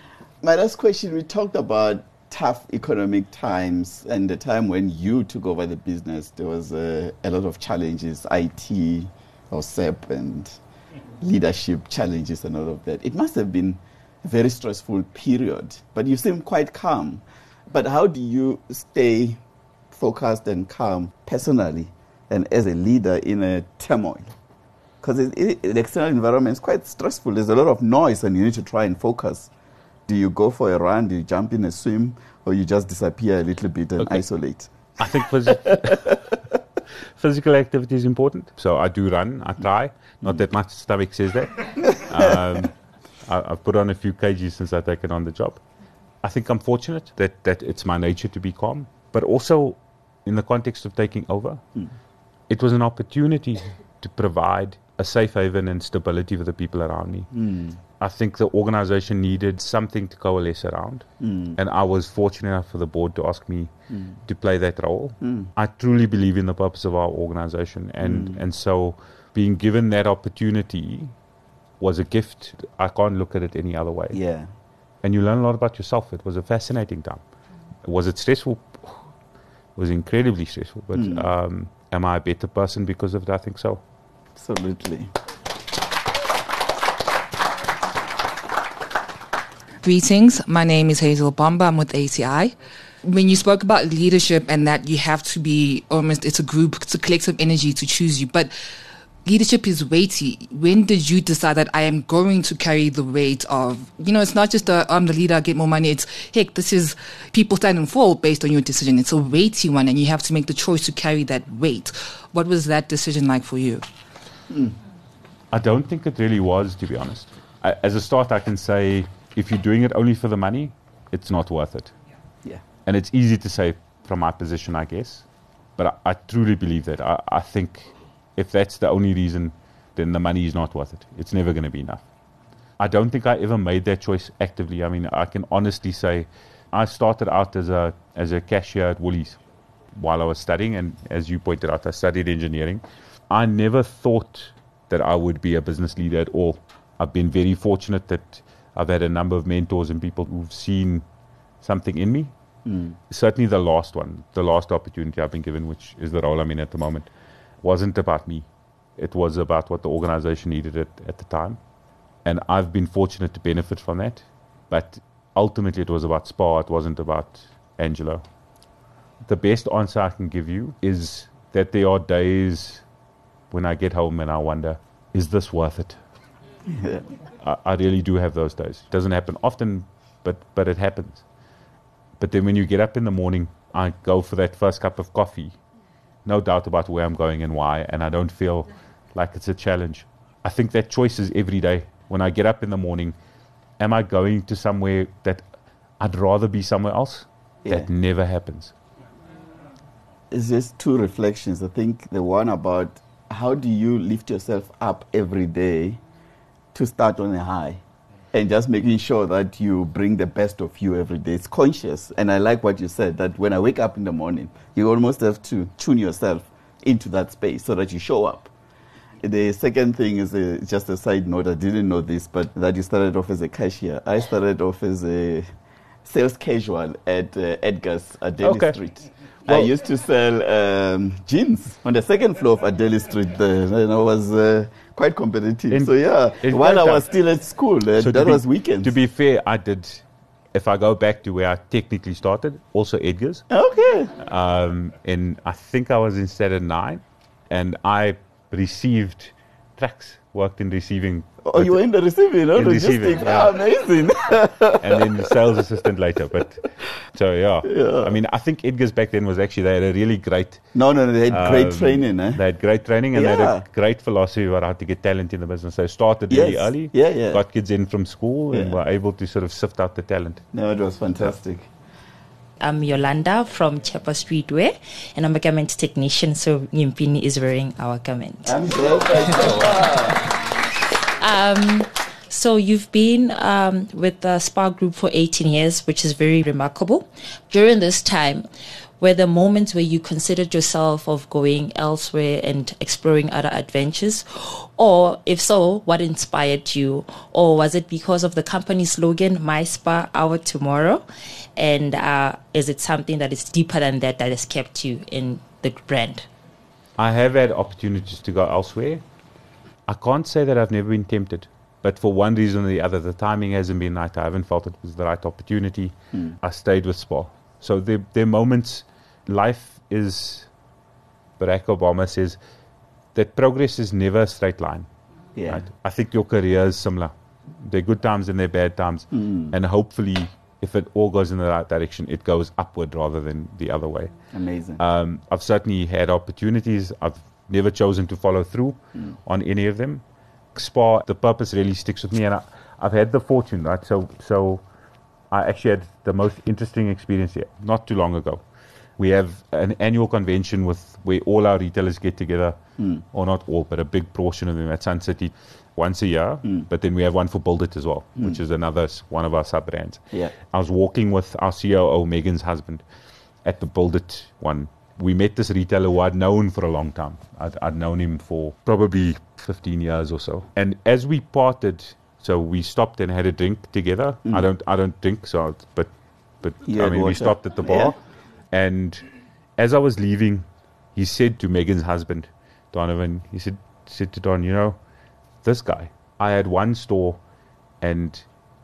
Speaker 1: My last question, we talked about tough economic times and the time when you took over the business. There was uh, a lot of challenges, I T, or S E P, and leadership challenges and all of that. It must have been a very stressful period, but you seem quite calm. But how do you stay focused and calm personally and as a leader in a turmoil? Because the external environment is quite stressful. There's a lot of noise and you need to try and focus. Do you go for a run? Do you jump in a swim? Or you just disappear a little bit and
Speaker 2: Okay.
Speaker 1: isolate?
Speaker 2: I think phys- physical activity is important. So I do run, I try. Not that my stomach says that. Um, I, I've put on a few kgs since I've taken on the job. I think I'm fortunate that, that it's my nature to be calm. But also, in the context of taking over,
Speaker 1: Mm.
Speaker 2: it was an opportunity to provide a safe haven and stability for the people around me.
Speaker 1: Mm.
Speaker 2: I think the organization needed something to coalesce around.
Speaker 1: Mm.
Speaker 2: And I was fortunate enough for the board to ask me
Speaker 1: Mm.
Speaker 2: to play that role.
Speaker 1: Mm.
Speaker 2: I truly believe in the purpose of our organization. And,
Speaker 1: Mm.
Speaker 2: and so being given that opportunity was a gift. I can't look at it any other way.
Speaker 1: Yeah.
Speaker 2: And you learn a lot about yourself. It was a fascinating time. Was it stressful? It was incredibly stressful. But
Speaker 1: Mm.
Speaker 2: um, am I a better person because of it? I think so.
Speaker 1: Absolutely.
Speaker 3: Greetings. My name is Hazel Bomba. I'm with A C I. When you spoke about leadership and that you have to be almost, it's a group, it's a collective energy to choose you. But leadership is weighty. When did you decide that I am going to carry the weight of, you know, it's not just a, I'm the leader, I get more money. It's, heck, this is people stand and fall based on your decision. It's a weighty one and you have to make the choice to carry that weight. What was that decision like for you?
Speaker 1: Mm.
Speaker 2: I don't think it really was, to be honest. I, as a start, I can say if you're doing it only for the money, it's not worth it.
Speaker 1: Yeah.
Speaker 2: And it's easy to say from my position, I guess. But I, I truly believe that. I, I think if that's the only reason, then the money is not worth it. It's never going to be enough. I don't think I ever made that choice actively. I mean, I can honestly say I started out as a as a cashier at Woolies while I was studying. And as you pointed out, I studied engineering. I never thought that I would be a business leader at all. I've been very fortunate that I've had a number of mentors and people who've seen something in me. Mm. Certainly the last one, the last opportunity I've been given, which is the role I'm in at the moment, wasn't about me. It was about what the organization needed at, at the time. And I've been fortunate to benefit from that. But ultimately it was about Spar, it wasn't about Angelo. The best answer I can give you is that there are days when I get home and I wonder, is this worth it? Yeah. I, I really do have those days. It doesn't happen often, but, but it happens. But then when you get up in the morning, I go for that first cup of coffee, no doubt about where I'm going and why, and I don't feel like it's a challenge. I think that choice is every day. When I get up in the morning, am I going to somewhere that I'd rather be somewhere else? Yeah. That never happens.
Speaker 1: It's just two reflections. I think the one about how do you lift yourself up every day to start on a high, and just making sure that you bring the best of you every day. It's conscious. And I like what you said, that when I wake up in the morning, you almost have to tune yourself into that space so that you show up. The second thing is a, just a side note. I didn't know this, but that you started off as a cashier. I started off as a sales casual at uh, Edgar's at Daly
Speaker 2: okay.
Speaker 1: Street. Well, I used to sell um, jeans on the second floor of Adelaide Street there, and I was uh, quite competitive. In, so yeah, while I was still at school, uh, so that
Speaker 2: be,
Speaker 1: was weekends.
Speaker 2: To be fair, I did, if I go back to where I technically started, also Edgar's.
Speaker 1: Okay.
Speaker 2: Um, and I think I was in standard nine, and I received tracks, worked in receiving.
Speaker 1: Oh, you were in the receiving, no?
Speaker 2: In receiving,
Speaker 1: yeah. Oh, amazing.
Speaker 2: And then the sales assistant later. But so yeah. yeah, I mean, I think Edgar's back then was actually, they had a really great.
Speaker 1: No, no, they had um, great training. Eh?
Speaker 2: They had great training, and
Speaker 1: yeah.
Speaker 2: they had a great philosophy about how to get talent in the business. They started
Speaker 1: yes.
Speaker 2: really early.
Speaker 1: Yeah, yeah.
Speaker 2: Got kids in from school,
Speaker 1: yeah.
Speaker 2: and were able to sort of sift out the talent.
Speaker 1: No, it was fantastic.
Speaker 4: I'm Yolanda from Chepa Streetwear, and I'm a garment technician, so Nyimpini is wearing our garment.
Speaker 1: I'm glad.
Speaker 4: um, so you've been um, with the Spar Group for eighteen years, which is very remarkable. During this time, were there moments where you considered yourself of going elsewhere and exploring other adventures? Or if so, what inspired you? Or was it because of the company slogan, My Spar, Our Tomorrow? And uh, is it something that is deeper than that that has kept you in the brand?
Speaker 2: I have had opportunities to go elsewhere. I can't say that I've never been tempted. But for one reason or the other, the timing hasn't been right. I haven't felt it was the right opportunity. Mm. I stayed with Spar. So there, there are moments. Life is, Barack Obama says, that progress is never a straight line.
Speaker 1: Yeah.
Speaker 2: Right? I think your career is similar. There are good times and there are bad times.
Speaker 1: Mm.
Speaker 2: And hopefully, if it all goes in the right direction, it goes upward rather than the other way.
Speaker 1: Amazing.
Speaker 2: Um, I've certainly had opportunities. I've never chosen to follow through mm. on any of them. Spar, the purpose really sticks with me. And I, I've had the fortune, right? So, so I actually had the most interesting experience here, not too long ago. We have an annual convention with where all our retailers get together, mm. or not all, but a big portion of them at Sun City once a year. Mm. But then we have one for Build It as well, mm. which is another one of our sub brands.
Speaker 1: Yeah.
Speaker 2: I was walking with our C O O, Megan's husband, at the Build It one. We met this retailer who I'd known for a long time. I'd, I'd known him for probably fifteen years or so. And as we parted, so we stopped and had a drink together. Mm. I don't, I don't drink, so but, but I mean, water. We stopped at the bar. Yeah. And as I was leaving, he said to Megan's husband, Donovan, he said, said to Don, you know, this guy, I had one store and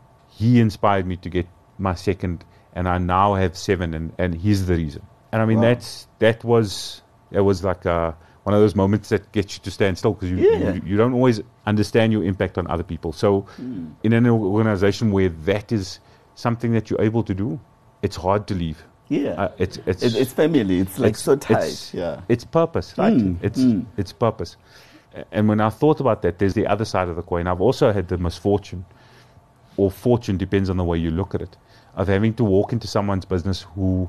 Speaker 2: he inspired me to get my second, and I now have seven, and, and he's the reason. And I mean, wow. that's that was, it was like a, one of those moments that gets you to stand still, because you,
Speaker 1: yeah.
Speaker 2: you, you don't always understand your impact on other people. So mm. in an organization where that is something that you're able to do, it's hard to leave.
Speaker 1: Yeah,
Speaker 2: uh, it's, it's
Speaker 1: it's it's family. It's like
Speaker 2: it's,
Speaker 1: so tight.
Speaker 2: It's,
Speaker 1: yeah,
Speaker 2: it's purpose, right?
Speaker 1: Mm,
Speaker 2: it's
Speaker 1: mm.
Speaker 2: it's purpose. And when I thought about that, there's the other side of the coin. I've also had the misfortune, or fortune, depends on the way you look at it, of having to walk into someone's business who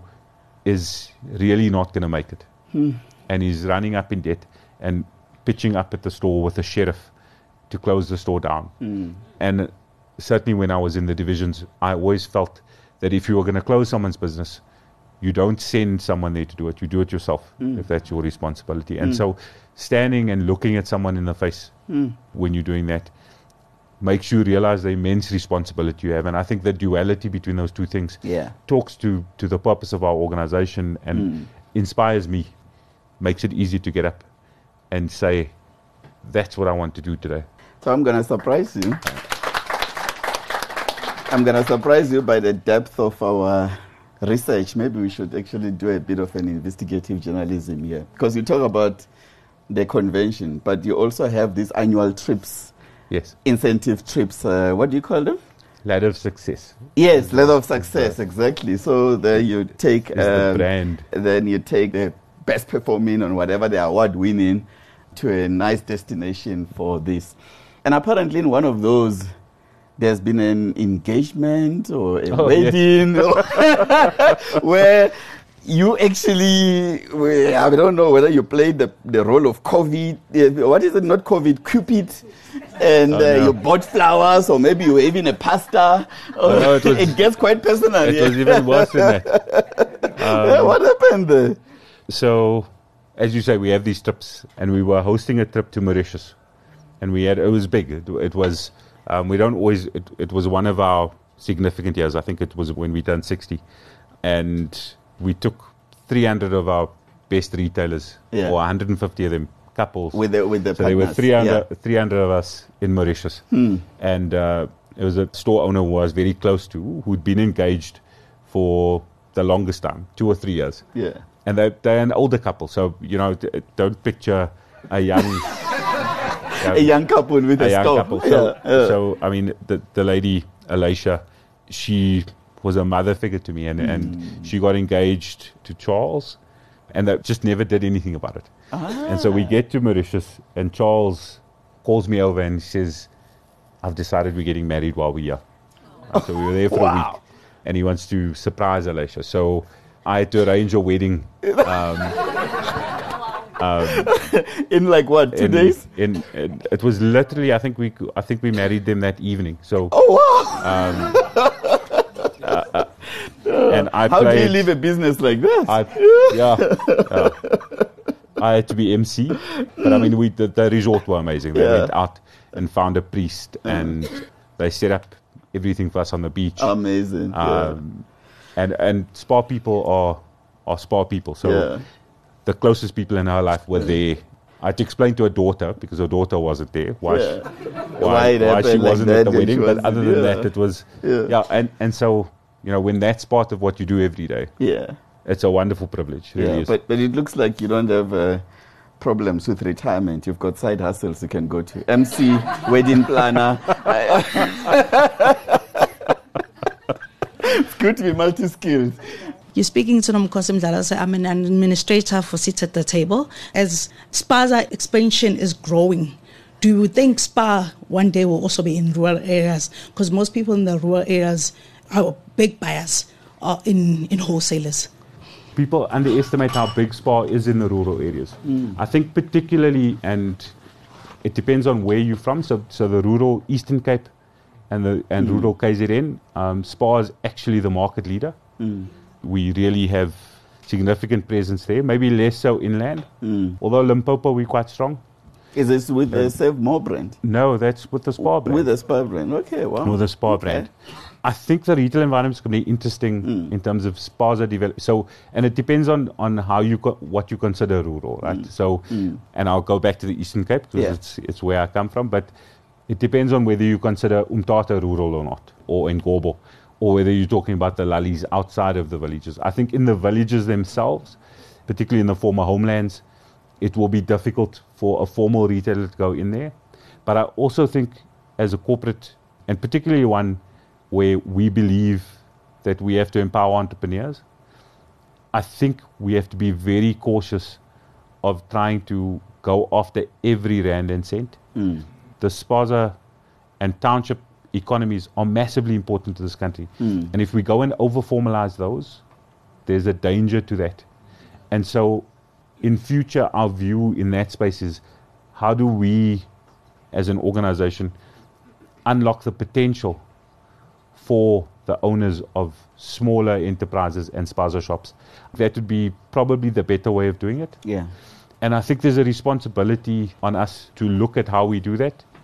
Speaker 2: is really not going to make it,
Speaker 1: mm.
Speaker 2: and he's running up in debt and pitching up at the store with a sheriff to close the store down.
Speaker 1: Mm.
Speaker 2: And certainly when I was in the divisions, I always felt that if you were going to close someone's business, you don't send someone there to do it. You do it yourself,
Speaker 1: mm.
Speaker 2: if that's your responsibility. And
Speaker 1: mm.
Speaker 2: so standing and looking at someone in the face
Speaker 1: mm.
Speaker 2: when you're doing that, makes you realize the immense responsibility you have. And I think the duality between those two things
Speaker 1: Yeah.
Speaker 2: talks to, to the purpose of our organization and
Speaker 1: Mm.
Speaker 2: inspires me, makes it easy to get up and say, that's what I want to do today.
Speaker 1: So I'm going to surprise you. I'm going to surprise you by the depth of our research. Maybe we should actually do a bit of an investigative journalism here. Because you talk about the convention, but you also have these annual trips,
Speaker 2: Yes.
Speaker 1: incentive trips. Uh, what do you call them?
Speaker 2: Ladder of success.
Speaker 1: Yes, ladder of success, exactly. So there you take
Speaker 2: Is the
Speaker 1: um,
Speaker 2: brand.
Speaker 1: then you take the best performing on whatever the award winning to a nice destination for this. And apparently in one of those, there's been an engagement or a
Speaker 2: Oh,
Speaker 1: wedding or where you actually, well, I don't know whether you played the, the role of COVID, uh, what is it, not COVID, Cupid, and
Speaker 2: Oh,
Speaker 1: uh,
Speaker 2: no.
Speaker 1: you bought flowers, or maybe you were even a pastor.
Speaker 2: Oh, no, it was-
Speaker 1: it gets quite personal.
Speaker 2: It
Speaker 1: yeah.
Speaker 2: was even worse than that.
Speaker 1: Yeah, what happened there?
Speaker 2: So, as you say, we have these trips, and we were hosting a trip to Mauritius, and we had it was big. It, it was um, we don't always. It, it was one of our significant years. I think it was when we turned sixty, and we took three hundred of our best retailers,
Speaker 1: Yeah.
Speaker 2: or one hundred fifty of them, couples.
Speaker 1: With the with the
Speaker 2: so there were
Speaker 1: partners,
Speaker 2: three hundred,
Speaker 1: yeah.
Speaker 2: three hundred of us in Mauritius, and uh, it was a store owner who I was very close to, who'd been engaged for the longest time, two or three years.
Speaker 1: Yeah.
Speaker 2: And they're, they're an older couple, so, you know, d- don't picture a young...
Speaker 1: A young couple with a,
Speaker 2: a young
Speaker 1: stove.
Speaker 2: couple. So,
Speaker 1: Yeah, yeah.
Speaker 2: so, I mean, the, the lady, Alicia, she was a mother figure to me, and, and she got engaged to Charles, and they just never did anything about it. And so we get to Mauritius, and Charles calls me over and says, I've decided we're getting married while we're here. And so we were there for a
Speaker 1: Wow.
Speaker 2: week, and he wants to surprise Alicia. So I had to arrange a wedding. Um,
Speaker 1: In like what, two
Speaker 2: in,
Speaker 1: days?
Speaker 2: In, in it was literally, I think we, I think we married them that evening. So,
Speaker 1: Oh, wow.
Speaker 2: and I
Speaker 1: How
Speaker 2: played.
Speaker 1: do you leave a business like that?
Speaker 2: I, yeah, yeah. I had to be M C, but I mean, we the, the resort were amazing. They
Speaker 1: Yeah.
Speaker 2: went out and found a priest, and they set up everything for us on the beach.
Speaker 1: Amazing.
Speaker 2: Um, and and spa people are are spa people. So
Speaker 1: Yeah.
Speaker 2: the closest people in her life were there. I had to explain to her daughter, because her daughter wasn't there, why
Speaker 1: Yeah.
Speaker 2: she,
Speaker 1: Why
Speaker 2: why,
Speaker 1: it
Speaker 2: why
Speaker 1: happened
Speaker 2: she
Speaker 1: like
Speaker 2: wasn't
Speaker 1: that
Speaker 2: at the
Speaker 1: and
Speaker 2: wedding.
Speaker 1: she
Speaker 2: But
Speaker 1: wasn't-
Speaker 2: other than
Speaker 1: yeah.
Speaker 2: that, it was
Speaker 1: Yeah.
Speaker 2: yeah. And and so, you know, when that's part of what you do every day,
Speaker 1: yeah. Yeah.
Speaker 2: it's a wonderful privilege. It really
Speaker 1: Yeah,
Speaker 2: is.
Speaker 1: but, but it looks like you don't have uh, problems with retirement. You've got side hustles you can go to. M C, wedding planner. It's good to be multi-skilled.
Speaker 5: You're speaking to Nomkhosi Mdlalase. I'm an administrator for Sit at the Table. As SPA's expansion is growing, do you think SPA one day will also be in rural areas? Because most people in the rural areas are big buyers uh, in, in wholesalers.
Speaker 2: People underestimate how big Spa is in the rural areas. I think particularly, and it depends on where you're from. So, so the rural Eastern Cape and the and rural K Z N, um, Spa is actually the market leader. We really have significant presence there. Maybe less so inland. Although Limpopo, we're quite strong.
Speaker 1: Is this with the Save More brand?
Speaker 2: No, that's with the Spa brand.
Speaker 1: With the Spa brand. Okay, wow.
Speaker 2: With the Spa
Speaker 1: Okay.
Speaker 2: brand. I think the retail environment is going to be interesting in terms of spas are developed. So, and it depends on, on how you co- what you consider rural, right? So, and I'll go back to the Eastern Cape because
Speaker 1: Yeah.
Speaker 2: it's it's where I come from. But it depends on whether you consider Umtata rural or not, or in Gobo, or whether you're talking about the lullies outside of the villages. I think in the villages themselves, particularly in the former homelands, it will be difficult for a formal retailer to go in there. But I also think as a corporate, and particularly one where we believe that we have to empower entrepreneurs, I think we have to be very cautious of trying to go after every rand and cent. The spaza and township economies are massively important to this country. And if we go and over-formalize those, there's a danger to that. And so in future, our view in that space is how do we, as an organization, unlock the potential for the owners of smaller enterprises and spaza shops. That would be probably the better way of doing it.
Speaker 1: Yeah.
Speaker 2: And I think there's a responsibility on us to look at how we do that.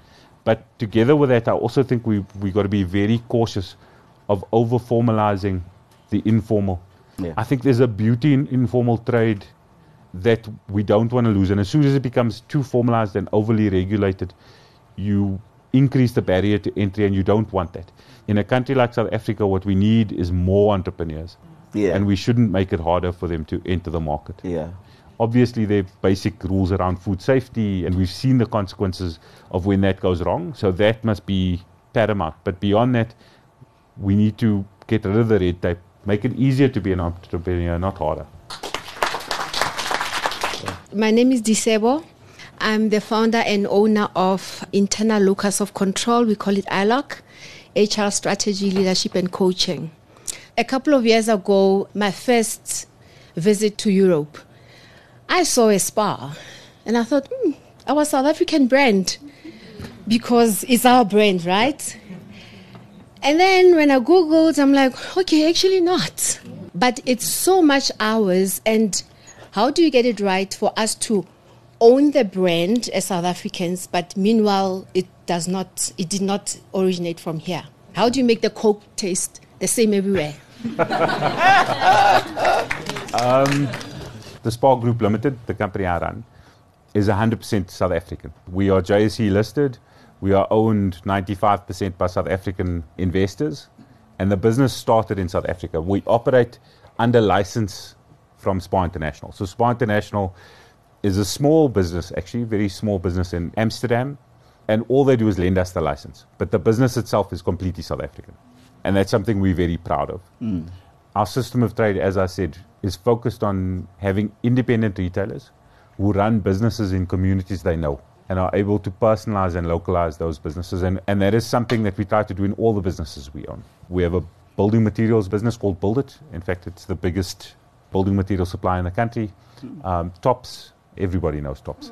Speaker 2: But together with that, I also think we we got to be very cautious of over formalizing the informal.
Speaker 1: Yeah.
Speaker 2: I think there's a beauty in informal trade that we don't want to lose. And as soon as it becomes too formalized and overly regulated, you increase the barrier to entry, and you don't want that. In a country like South Africa, what we need is more entrepreneurs.
Speaker 1: Yeah.
Speaker 2: And we shouldn't make it harder for them to enter the market.
Speaker 1: Yeah.
Speaker 2: Obviously, there are basic rules around food safety, and we've seen the consequences of when that goes wrong. So that must be paramount. But beyond that, we need to get rid of the red tape, make it easier to be an entrepreneur, not harder.
Speaker 6: My name is Disebo. I'm the founder and owner of Internal Locus of Control. We call it I L O C, H R Strategy, Leadership and Coaching. A couple of years ago, my first visit to Europe, I saw a spa, and I thought, hmm, our South African brand, because it's our brand, right? And then when I Googled, I'm like, okay, actually not. But it's so much ours, and how do you get it right for us to own the brand as South Africans, but meanwhile, it does not, it did not originate from here? How do you make the Coke taste the same everywhere?
Speaker 2: um, The Spa Group Limited, the company I run, is one hundred percent South African. We are J S E listed. We are owned ninety-five percent by South African investors. And the business started in South Africa. We operate under license from Spa International. So Spa International is a small business, actually, very small business in Amsterdam. And all they do is lend us the license. But the business itself is completely South African. And that's something we're very proud of. Mm. Our system of trade, as I said, is focused on having independent retailers who run businesses in communities they know and are able to personalize and localize those businesses. And, and that is something that we try to do in all the businesses we own. We have a building materials business called Build It. In fact, it's the biggest building material supplier in the country. Um, Tops, everybody knows Tops.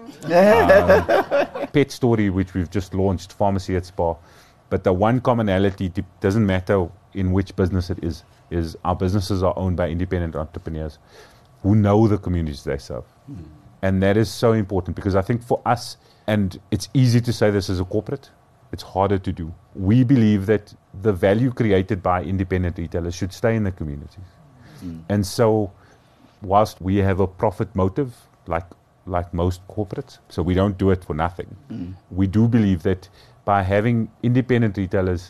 Speaker 2: um, Pet Story, which we've just launched, Pharmacy at Spa. But the one commonality, doesn't matter in which business it is, is our businesses are owned by independent entrepreneurs who know the communities they serve. Mm. And that is so important, because I think for us, and it's easy to say this as a corporate, it's harder to do. We believe that the value created by independent retailers should stay in the communities. Mm. And so whilst we have a profit motive, like like most corporates, so we don't do it for nothing, mm. we do believe that by having independent retailers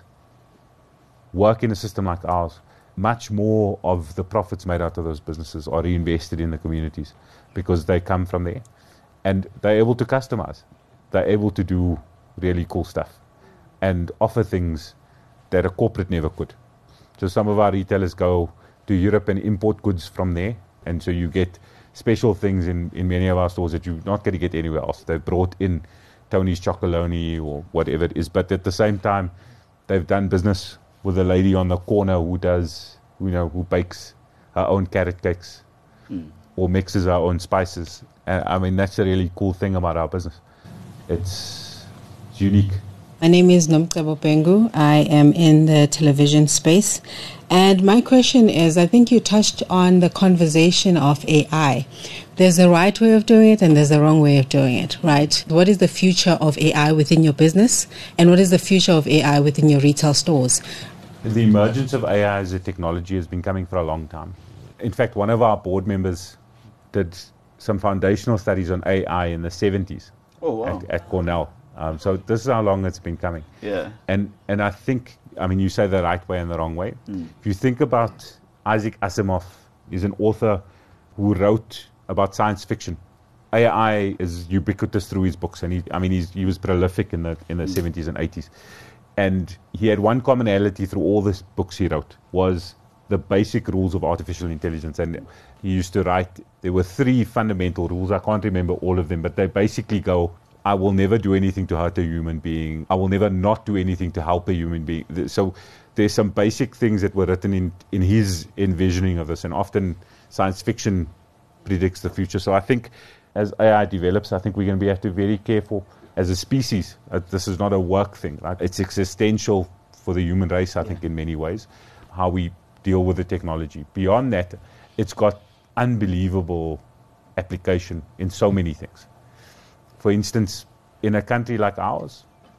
Speaker 2: work in a system like ours, much more of the profits made out of those businesses are reinvested in the communities because they come from there. And they're able to customize. They're able to do really cool stuff and offer things that a corporate never could. So some of our retailers go to Europe and import goods from there. And so you get special things in, in many of our stores that you're not going to get anywhere else. They've brought in Tony's Chocolonely or whatever it is. But at the same time, they've done business with a lady on the corner who does, you know, who bakes her own carrot cakes mm. or mixes her own spices. Uh, I mean, that's a really cool thing about our business. It's, it's unique.
Speaker 7: My name is Nomcebo Pengu. I am in the television space. And my question is, I think you touched on the conversation of A I. There's a right way of doing it and there's a wrong way of doing it, right? What is the future of A I within your business? And what is the future of A I within your retail stores?
Speaker 2: The emergence of A I as a technology has been coming for a long time. In fact, one of our board members did some foundational studies on A I in the seventies
Speaker 1: oh, wow.
Speaker 2: at, at Cornell. Um, so this is how long it's been coming.
Speaker 1: Yeah.
Speaker 2: And and I think, I mean, you say the right way and the wrong way. Mm. If you think about Isaac Asimov, he's an author who wrote about science fiction. A I is ubiquitous through his books, and he, I mean, he's, he was prolific in the in the mm. seventies and eighties. And he had one commonality through all the books he wrote, was the basic rules of artificial intelligence. And he used to write, there were three fundamental rules. I can't remember all of them, but they basically go, I will never do anything to hurt a human being. I will never not do anything to help a human being. So there's some basic things that were written in, in his envisioning of this. And often science fiction predicts the future. So I think as A I develops, I think we're going to be have to be very careful as a species. Uh, this is not a work thing, right? It's existential for the human race, I yeah. think, in many ways, how we deal with the technology. Beyond that, it's got unbelievable application in so many things. For instance, in a country like ours,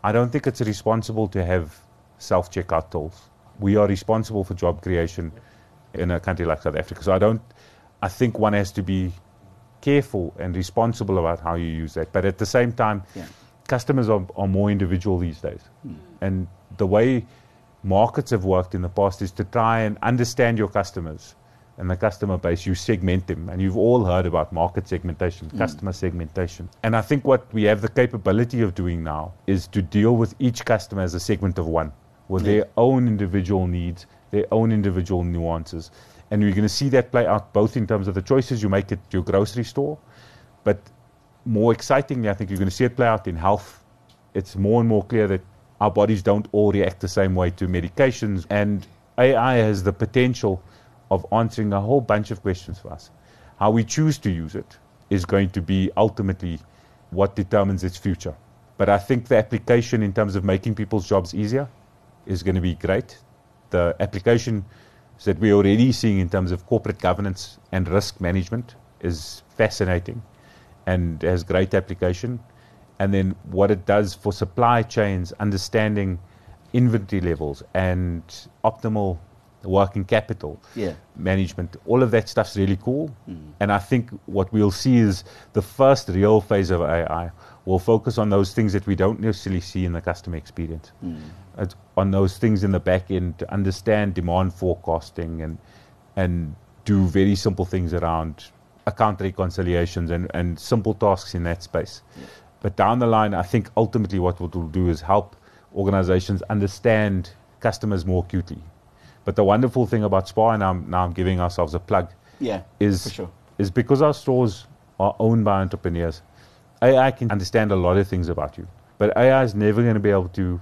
Speaker 2: I don't think it's responsible to have self-checkout tools. We are responsible for job creation in a country like South Africa. So I don't, I think one has to be careful and responsible about how you use that. But at the same time, yeah. customers are, are more individual these days. Mm. And the way markets have worked in the past is to try and understand your customers and the customer base. You segment them. And you've all heard about market segmentation, mm. customer segmentation. And I think what we have the capability of doing now is to deal with each customer as a segment of one, with yeah. their own individual needs, their own individual nuances. And you're going to see that play out both in terms of the choices you make at your grocery store, but more excitingly, I think you're going to see it play out in health. It's more and more clear that our bodies don't all react the same way to medications, and A I has the potential of answering a whole bunch of questions for us. How we choose to use it is going to be ultimately what determines its future. But I think the application in terms of making people's jobs easier is going to be great. The application that we're already seeing in terms of corporate governance and risk management is fascinating and has great application. And then what it does for supply chains, understanding inventory levels and optimal working capital
Speaker 1: yeah.
Speaker 2: management, all of that stuff's really cool. Mm. And I think what we'll see is the first real phase of A I will focus on those things that we don't necessarily see in the customer experience. Mm. It's on those things in the back end to understand demand forecasting and and do very simple things around account reconciliations and, and simple tasks in that space. Yeah. But down the line, I think ultimately what it will do is help organizations understand customers more acutely. But the wonderful thing about SPAR, and I'm, now I'm giving ourselves a plug,
Speaker 1: yeah,
Speaker 2: is,
Speaker 1: for sure.
Speaker 2: is because our stores are owned by entrepreneurs, A I can understand a lot of things about you. But A I is never going to be able to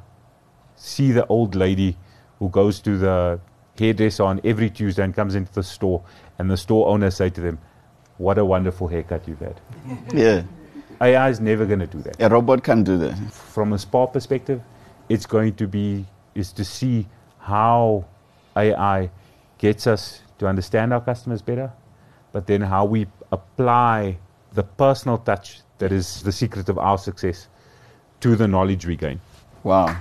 Speaker 2: see the old lady who goes to the hairdresser on every Tuesday and comes into the store, and the store owner say to them, "What a wonderful haircut you've had."
Speaker 1: Yeah.
Speaker 2: A I is never going to do that.
Speaker 1: A robot can do that.
Speaker 2: From a SPAR perspective, it's going to be, is to see how A I gets us to understand our customers better, but then how we apply the personal touch that is the secret of our success to the knowledge we gain.
Speaker 1: Wow.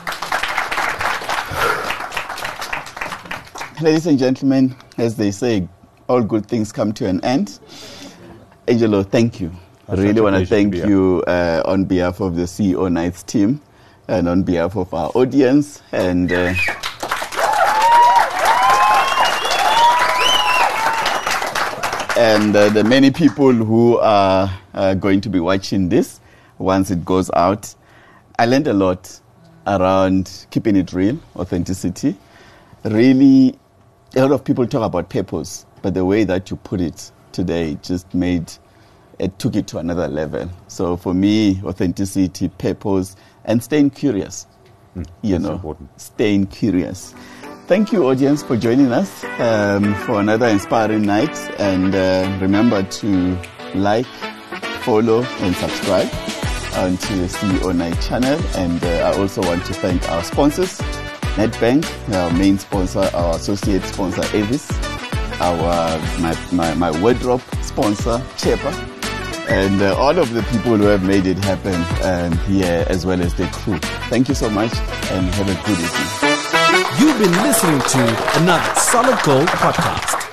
Speaker 1: Ladies and gentlemen, as they say, all good things come to an end. Angelo, thank you. I really want to thank you uh, on behalf of the C E O Nights team and on behalf of our audience. And uh, and uh, the many people who are uh, going to be watching this once it goes out. I learned a lot around keeping it real, authenticity. Really, a lot of people talk about purpose, but the way that you put it today just made, it took it to another level. So for me, authenticity, purpose, and staying curious.
Speaker 2: Mm,
Speaker 1: you know,
Speaker 2: important.
Speaker 1: Staying curious. Thank you, audience, for joining us um, for another inspiring night. And uh, remember to like, follow, and subscribe onto the C E O Night channel. And uh, I also want to thank our sponsors, Nedbank, our main sponsor, our associate sponsor, Avis, our my, my, my wardrobe sponsor, Chepa, and uh, all of the people who have made it happen um, here, as well as the crew. Thank you so much, and have a good evening.
Speaker 8: You've been listening to another Solid Gold podcast.